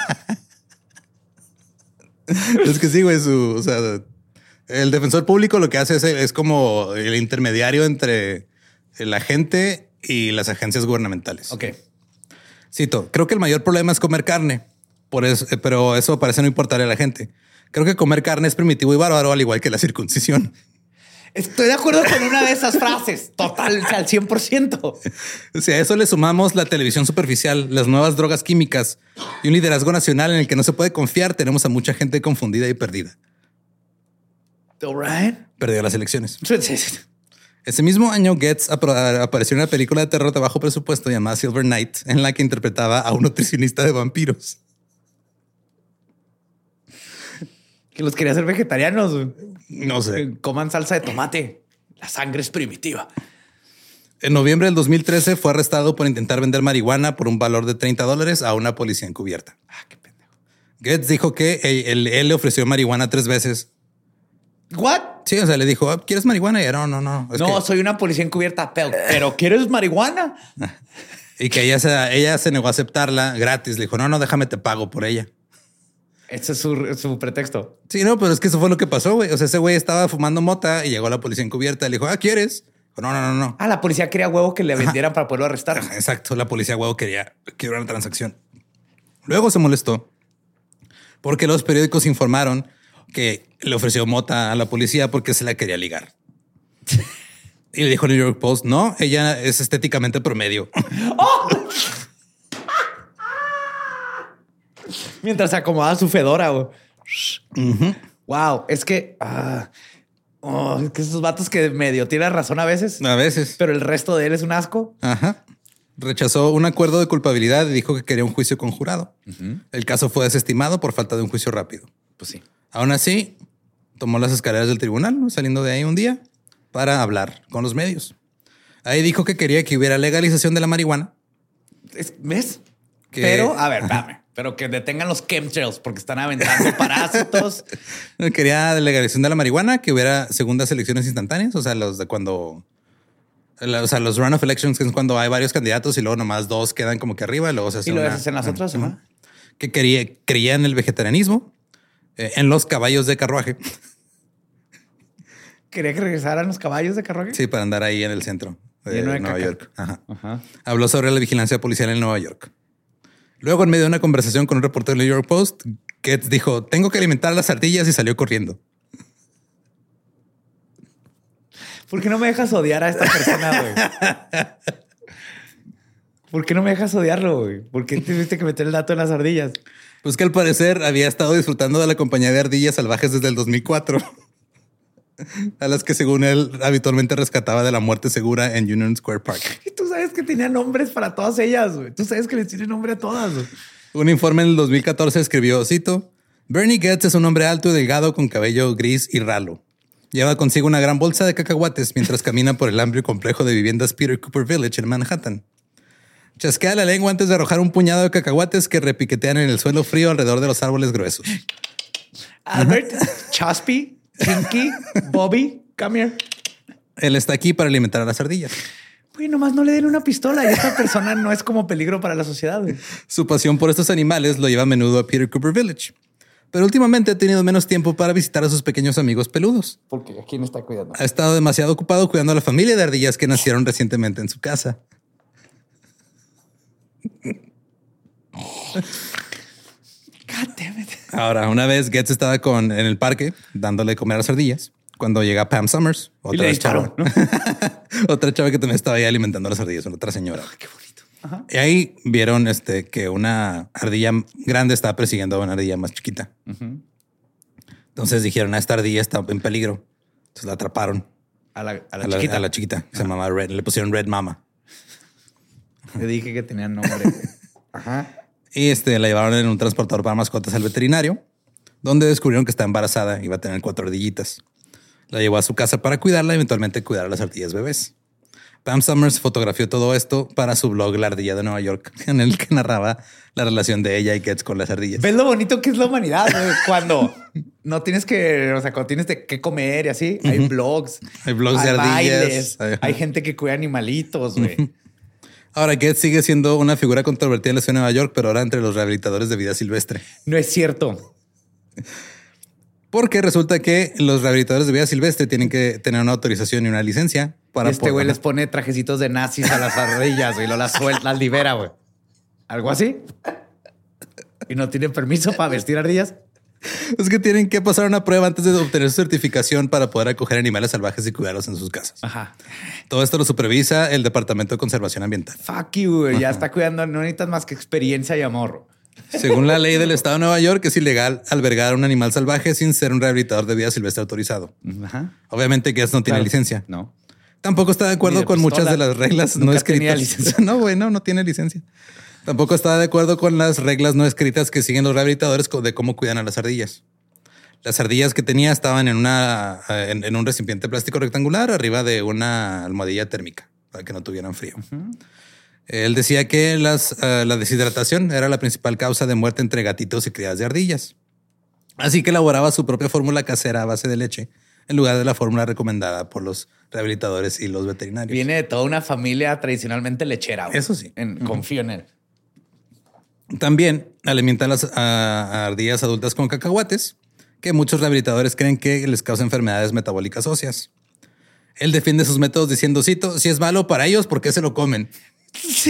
Es que sí, güey. O sea, el defensor público lo que hace es como el intermediario entre la gente y las agencias gubernamentales. Ok. Cito, creo que el mayor problema es comer carne, pero eso parece no importarle a la gente. Creo que comer carne es primitivo y bárbaro, al igual que la circuncisión. Estoy de acuerdo con una de esas frases. Total, al 100%. Si a eso le sumamos la televisión superficial, las nuevas drogas químicas y un liderazgo nacional en el que no se puede confiar, tenemos a mucha gente confundida y perdida. All right. Perdió las elecciones. Ese mismo año, Getz apareció en una película de terror de bajo presupuesto llamada Silver Knight, en la que interpretaba a un nutricionista de vampiros. Que los quería hacer vegetarianos. No sé. Coman salsa de tomate. La sangre es primitiva. En noviembre del 2013 fue arrestado por intentar vender marihuana por un valor de $30 a una policía encubierta. Ah, qué pendejo. Getz dijo que él le ofreció marihuana 3 veces. ¿What? Sí, o sea, le dijo, ¿quieres marihuana? Y era, no. No, soy una policía encubierta, pero ¿quieres marihuana? Y que ella se negó a aceptarla gratis. Le dijo, no, déjame, te pago por ella. Ese es su pretexto. Sí, no, pero es que eso fue lo que pasó, güey. O sea, ese güey estaba fumando mota y llegó la policía encubierta. Le dijo, ¿quieres? Dijo, no. Ah, la policía quería huevo que le vendieran para poderlo arrestar. Exacto. La policía, huevo, quería una transacción. Luego se molestó porque los periódicos informaron que le ofreció mota a la policía porque se la quería ligar. Y le dijo al New York Post, no, ella es estéticamente promedio. ¡Oh! Mientras se acomodaba su fedora. Wow, es que... es que esos vatos que medio tienen razón a veces. A veces. Pero el resto de él es un asco. Ajá. Rechazó un acuerdo de culpabilidad y dijo que quería un juicio conjurado. El caso fue desestimado por falta de un juicio rápido. Pues sí. Aún así, tomó las escaleras del tribunal, saliendo de ahí un día para hablar con los medios. Ahí dijo que quería que hubiera legalización de la marihuana. ¿Ves? Que... Pero, a ver, espérame. Pero que detengan los chemtrails porque están aventando parásitos. Quería legalización de la marihuana, que hubiera segundas elecciones instantáneas. O sea, los de cuando... O sea, los runoff elections, que es cuando hay varios candidatos y luego nomás 2 quedan como que arriba y luego se hace y luego hacen las otras. Que creía en el vegetarianismo, en los caballos de carruaje. ¿Quería que regresaran los caballos de carruaje? Sí, para andar ahí en el centro de Nueva York. Ajá. Ajá. Habló sobre la vigilancia policial en Nueva York. Luego, en medio de una conversación con un reportero del New York Post, Getz dijo, tengo que alimentar a las ardillas y salió corriendo. ¿Por qué no me dejas odiar a esta persona, güey? ¿Por qué no me dejas odiarlo, güey? ¿Por qué tuviste que meter el dato en las ardillas? Pues que al parecer había estado disfrutando de la compañía de ardillas salvajes desde el 2004. A las que según él habitualmente rescataba de la muerte segura en Union Square Park. Y tú sabes que tenía nombres para todas ellas, güey. Tú sabes que les tiene nombre a todas, güey. Un informe en el 2014 escribió, cito, Bernie Getz es un hombre alto y delgado con cabello gris y ralo. Lleva consigo una gran bolsa de cacahuates mientras camina por el amplio complejo de viviendas Peter Cooper Village en Manhattan. Chasquea la lengua antes de arrojar un puñado de cacahuates que repiquetean en el suelo frío alrededor de los árboles gruesos. Albert, Chaspy, Pinky, Bobby, come here. Él está aquí para alimentar a las ardillas. Güey, nomás no le den una pistola y esta persona no es como peligro para la sociedad, güey. Su pasión por estos animales lo lleva a menudo a Peter Cooper Village. Pero últimamente ha tenido menos tiempo para visitar a sus pequeños amigos peludos. Porque ¿a quién está cuidando? Ha estado demasiado ocupado cuidando a la familia de ardillas que nacieron recientemente en su casa. God damn it. Ahora, una vez Getz estaba en el parque dándole de comer a las ardillas cuando llega Pam Summers, Y le disparó, ¿no? otra chava que también estaba ahí alimentando a las ardillas, otra señora. Qué bonito. Ajá. Y ahí vieron que una ardilla grande estaba persiguiendo a una ardilla más chiquita. Entonces dijeron, esta ardilla está en peligro. Entonces la atraparon A la chiquita. que se llamaba Red. Le pusieron Red Mama. Le dije que tenía nombre. Ajá. Y la llevaron en un transportador para mascotas al veterinario, donde descubrieron que está embarazada y iba a tener 4 ardillitas. La llevó a su casa para cuidarla y eventualmente cuidar a las ardillas bebés. Pam Summers fotografió todo esto para su blog La Ardilla de Nueva York, en el que narraba la relación de ella y Getz con las ardillas. ¿Ves lo bonito que es la humanidad, güey? Cuando no tienes que, o sea, cuando tienes que comer y así, hay blogs. Hay blogs de ardillas. Bailes, hay gente que cuida animalitos, güey. Ahora, Getz sigue siendo una figura controvertida en la ciudad de Nueva York, pero ahora entre los rehabilitadores de vida silvestre. No es cierto. Porque resulta que los rehabilitadores de vida silvestre tienen que tener una autorización y una licencia para Este güey les pone trajecitos de nazis a las ardillas, güey, y lo las suelta, las libera, güey. ¿Algo así? ¿Y no tienen permiso para vestir ardillas? Es que tienen que pasar una prueba antes de obtener su certificación para poder acoger animales salvajes y cuidarlos en sus casas. Ajá. Todo esto lo supervisa el Departamento de Conservación Ambiental. Fuck you, güey. Ya está cuidando. No necesitas más que experiencia y amor. Según la ley del estado de Nueva York, es ilegal albergar a un animal salvaje sin ser un rehabilitador de vida silvestre autorizado. Ajá. Obviamente Getz no tiene licencia. No. Tampoco está de acuerdo con muchas de las reglas no escritas. Licencia. No, güey, no tiene licencia. Tampoco está de acuerdo con las reglas no escritas que siguen los rehabilitadores de cómo cuidan a las ardillas. Las ardillas que tenía estaban en un recipiente plástico rectangular arriba de una almohadilla térmica para que no tuvieran frío. Él decía que la deshidratación era la principal causa de muerte entre gatitos y crías de ardillas. Así que elaboraba su propia fórmula casera a base de leche en lugar de la fórmula recomendada por los rehabilitadores y los veterinarios. Viene de toda una familia tradicionalmente lechera. Güey. Eso sí. Confío en él. También alimenta a ardillas adultas con cacahuates, que muchos rehabilitadores creen que les causa enfermedades metabólicas óseas. Él defiende sus métodos diciendo, cito, si es malo para ellos, ¿por qué se lo comen? Sí.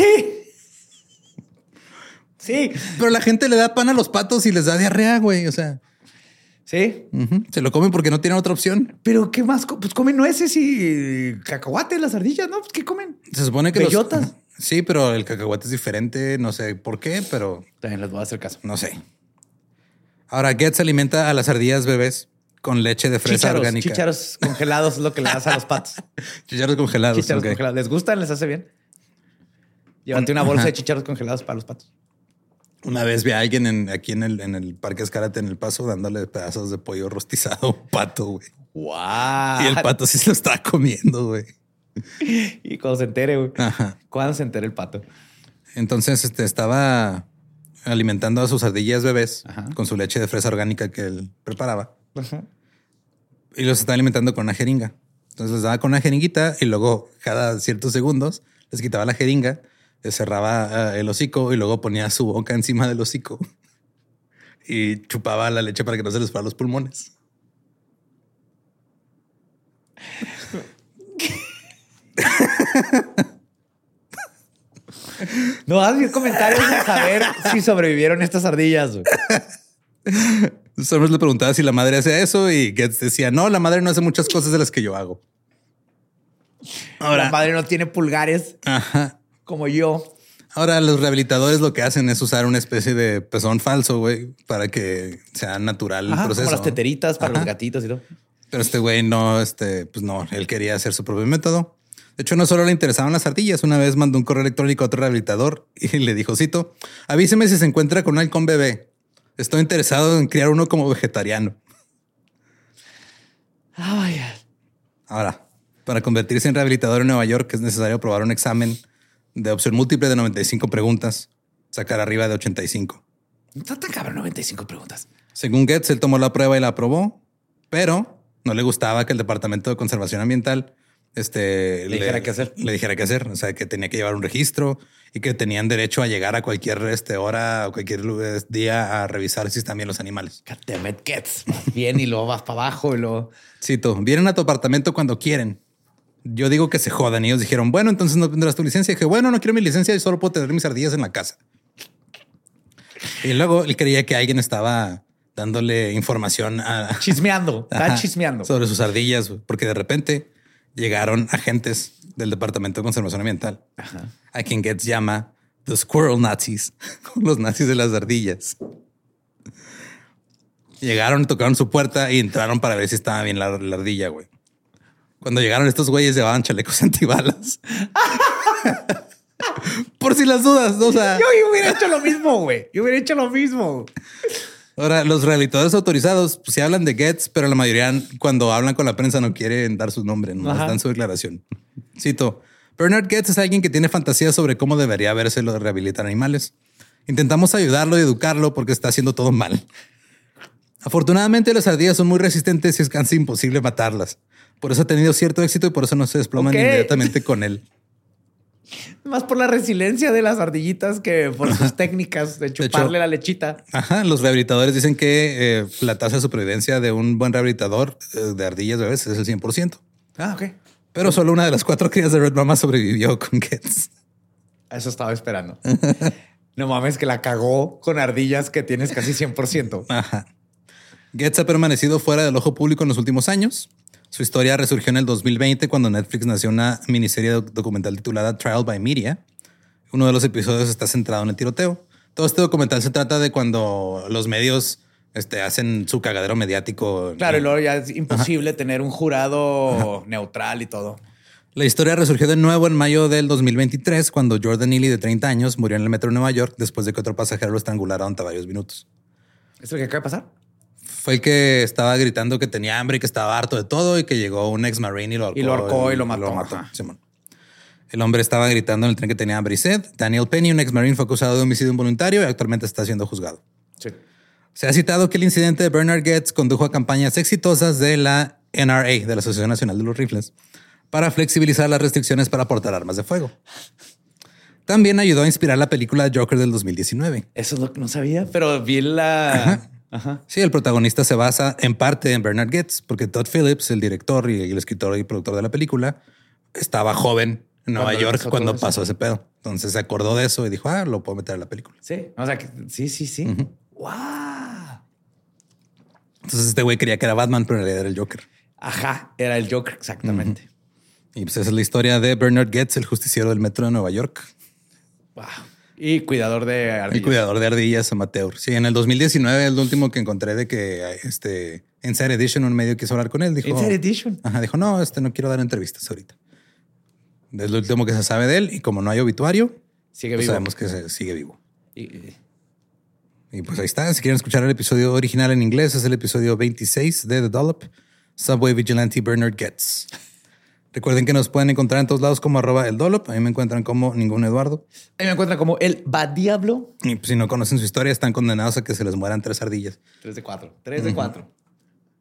Sí. Pero la gente le da pan a los patos y les da diarrea, güey. O sea, sí. Se lo comen porque no tienen otra opción. Pero ¿qué más? Pues comen nueces y cacahuates, las ardillas, ¿no? Pues ¿qué comen? Se supone que bellotas. Sí, pero el cacahuate es diferente. No sé por qué, pero también les voy a hacer caso. No sé. Ahora, Getz alimenta a las ardillas bebés con leche de fresa orgánica. Chícharos congelados es lo que le das a los patos. Chícharos congelados. Chícharos congelados. ¿Les gustan? ¿Les hace bien? Llévate una bolsa de chícharos congelados para los patos. Una vez vi a alguien aquí en el Parque Escárate en El Paso dándole pedazos de pollo rostizado a un pato, güey. ¡Wow! Y el pato sí se lo estaba comiendo, güey. Y cuando se entere, güey. Ajá. Cuando se entere el pato. Entonces estaba alimentando a sus ardillas bebés con su leche de fresa orgánica que él preparaba. Ajá. Y los estaba alimentando con una jeringa. Entonces les daba con una jeringuita y luego cada ciertos segundos les quitaba la jeringa, les cerraba el hocico y luego ponía su boca encima del hocico y chupaba la leche para que no se les fuera los pulmones. No haz mis comentarios a saber si sobrevivieron estas ardillas. Güey. Somers le preguntaba si la madre hacía eso y Getz decía, no, la madre no hace muchas cosas de las que yo hago. Ahora, la madre no tiene pulgares como yo. Ahora los rehabilitadores lo que hacen es usar una especie de pezón falso, güey, para que sea natural el proceso. Como las teteritas para los gatitos y todo. Pero este güey no, pues no, él quería hacer su propio método. De hecho, no solo le interesaban las ardillas. Una vez mandó un correo electrónico a otro rehabilitador y le dijo, cito, avíseme si se encuentra con un halcón bebé. Estoy interesado en criar uno como vegetariano. Ahora, para convertirse en rehabilitador en Nueva York es necesario aprobar un examen de opción múltiple de 95 preguntas, sacar arriba de 85. No está tan cabrón 95 preguntas. Según Getz, él tomó la prueba y la aprobó, pero no le gustaba que el Departamento de Conservación Ambiental le dijera qué hacer. O sea, que tenía que llevar un registro y que tenían derecho a llegar a cualquier hora o cualquier día a revisar si están bien los animales. Goddammit, Getz. Vas bien y luego vas para abajo y luego... Cito, vienen a tu apartamento cuando quieren. Yo digo que se jodan. Y ellos dijeron, bueno, entonces no tendrás tu licencia. Y dije, bueno, no quiero mi licencia y solo puedo tener mis ardillas en la casa. Y luego él creía que alguien estaba dándole información chismeando. Está chismeando. Sobre sus ardillas, porque de repente llegaron agentes del Departamento de Conservación Ambiental, a quien Getz llama The Squirrel Nazis, los nazis de las ardillas. Llegaron, tocaron su puerta y entraron para ver si estaba bien la ardilla, güey. Cuando llegaron estos güeyes llevaban chalecos antibalas. Por si las dudas, ¿no? O sea, yo hubiera hecho lo mismo, güey. Yo hubiera hecho lo mismo. Ahora, los rehabilitadores autorizados pues, sí hablan de Getz, pero la mayoría cuando hablan con la prensa no quieren dar sus nombres, no dan su declaración. Cito, Bernard Getz es alguien que tiene fantasías sobre cómo debería verse lo de rehabilitar animales. Intentamos ayudarlo y educarlo porque está haciendo todo mal. Afortunadamente, las ardillas son muy resistentes y es casi imposible matarlas. Por eso ha tenido cierto éxito y por eso no se desploman inmediatamente con él. Más por la resiliencia de las ardillitas que por sus técnicas de chuparle la lechita. Ajá, los rehabilitadores dicen que la tasa de supervivencia de un buen rehabilitador de ardillas bebés es el 100%. Ah, ok. Pero solo una de las 4 crías de Red Mama sobrevivió con Getz. Eso estaba esperando. No mames, que la cagó con ardillas que tienes casi 100%. Ajá. Getz ha permanecido fuera del ojo público en los últimos años. Su historia resurgió en el 2020 cuando Netflix nació una miniserie documental titulada Trial by Media. Uno de los episodios está centrado en el tiroteo. Todo este documental se trata de cuando los medios hacen su cagadero mediático. Claro, y luego ya es imposible tener un jurado neutral y todo. La historia resurgió de nuevo en mayo del 2023 cuando Jordan Neely, de 30 años, murió en el metro de Nueva York después de que otro pasajero lo estrangulara durante varios minutos. ¿Es lo que acaba de pasar? Fue el que estaba gritando que tenía hambre y que estaba harto de todo y que llegó un ex marine y lo ahorcó y lo mató. Simón. El hombre estaba gritando en el tren que tenía hambre y sed. Daniel Penny, un ex marine, fue acusado de homicidio involuntario y actualmente está siendo juzgado. Sí. Se ha citado que el incidente de Bernard Getz condujo a campañas exitosas de la NRA, de la Asociación Nacional de los Rifles, para flexibilizar las restricciones para portar armas de fuego. También ayudó a inspirar la película Joker del 2019. Eso es lo que no sabía, pero vi la... Ajá. Sí, el protagonista se basa en parte en Bernard Getz, porque Todd Phillips, el director y el escritor y productor de la película, estaba joven en Nueva York cuando pasó ese pedo. Entonces se acordó de eso y dijo, lo puedo meter en la película. Sí, o sea, que sí. ¡Wow! Entonces este güey creía que era Batman, pero en realidad era el Joker. Ajá, era el Joker, exactamente. Y pues esa es la historia de Bernard Getz, el justiciero del metro de Nueva York. Wow. Y cuidador de ardillas. Y cuidador de ardillas amateur. Sí, en el 2019, el último que encontré de que Inside Edition, un medio quiso hablar con él, dijo... Inside Edition. Ajá, dijo, no quiero dar entrevistas ahorita. Es lo último que se sabe de él y como no hay obituario, sigue vivo. Sabemos que sigue vivo. Y pues ahí está. Si quieren escuchar el episodio original en inglés, es el episodio 26 de The Dollop, Subway Vigilante Bernard Getz. Recuerden que nos pueden encontrar en todos lados como @elDollop. A mí me encuentran como Ningún Eduardo. A mí me encuentran como el Badiablo. Y pues, si no conocen su historia, están condenados a que se les mueran 3 ardillas. 3 de 4. 3 de 4.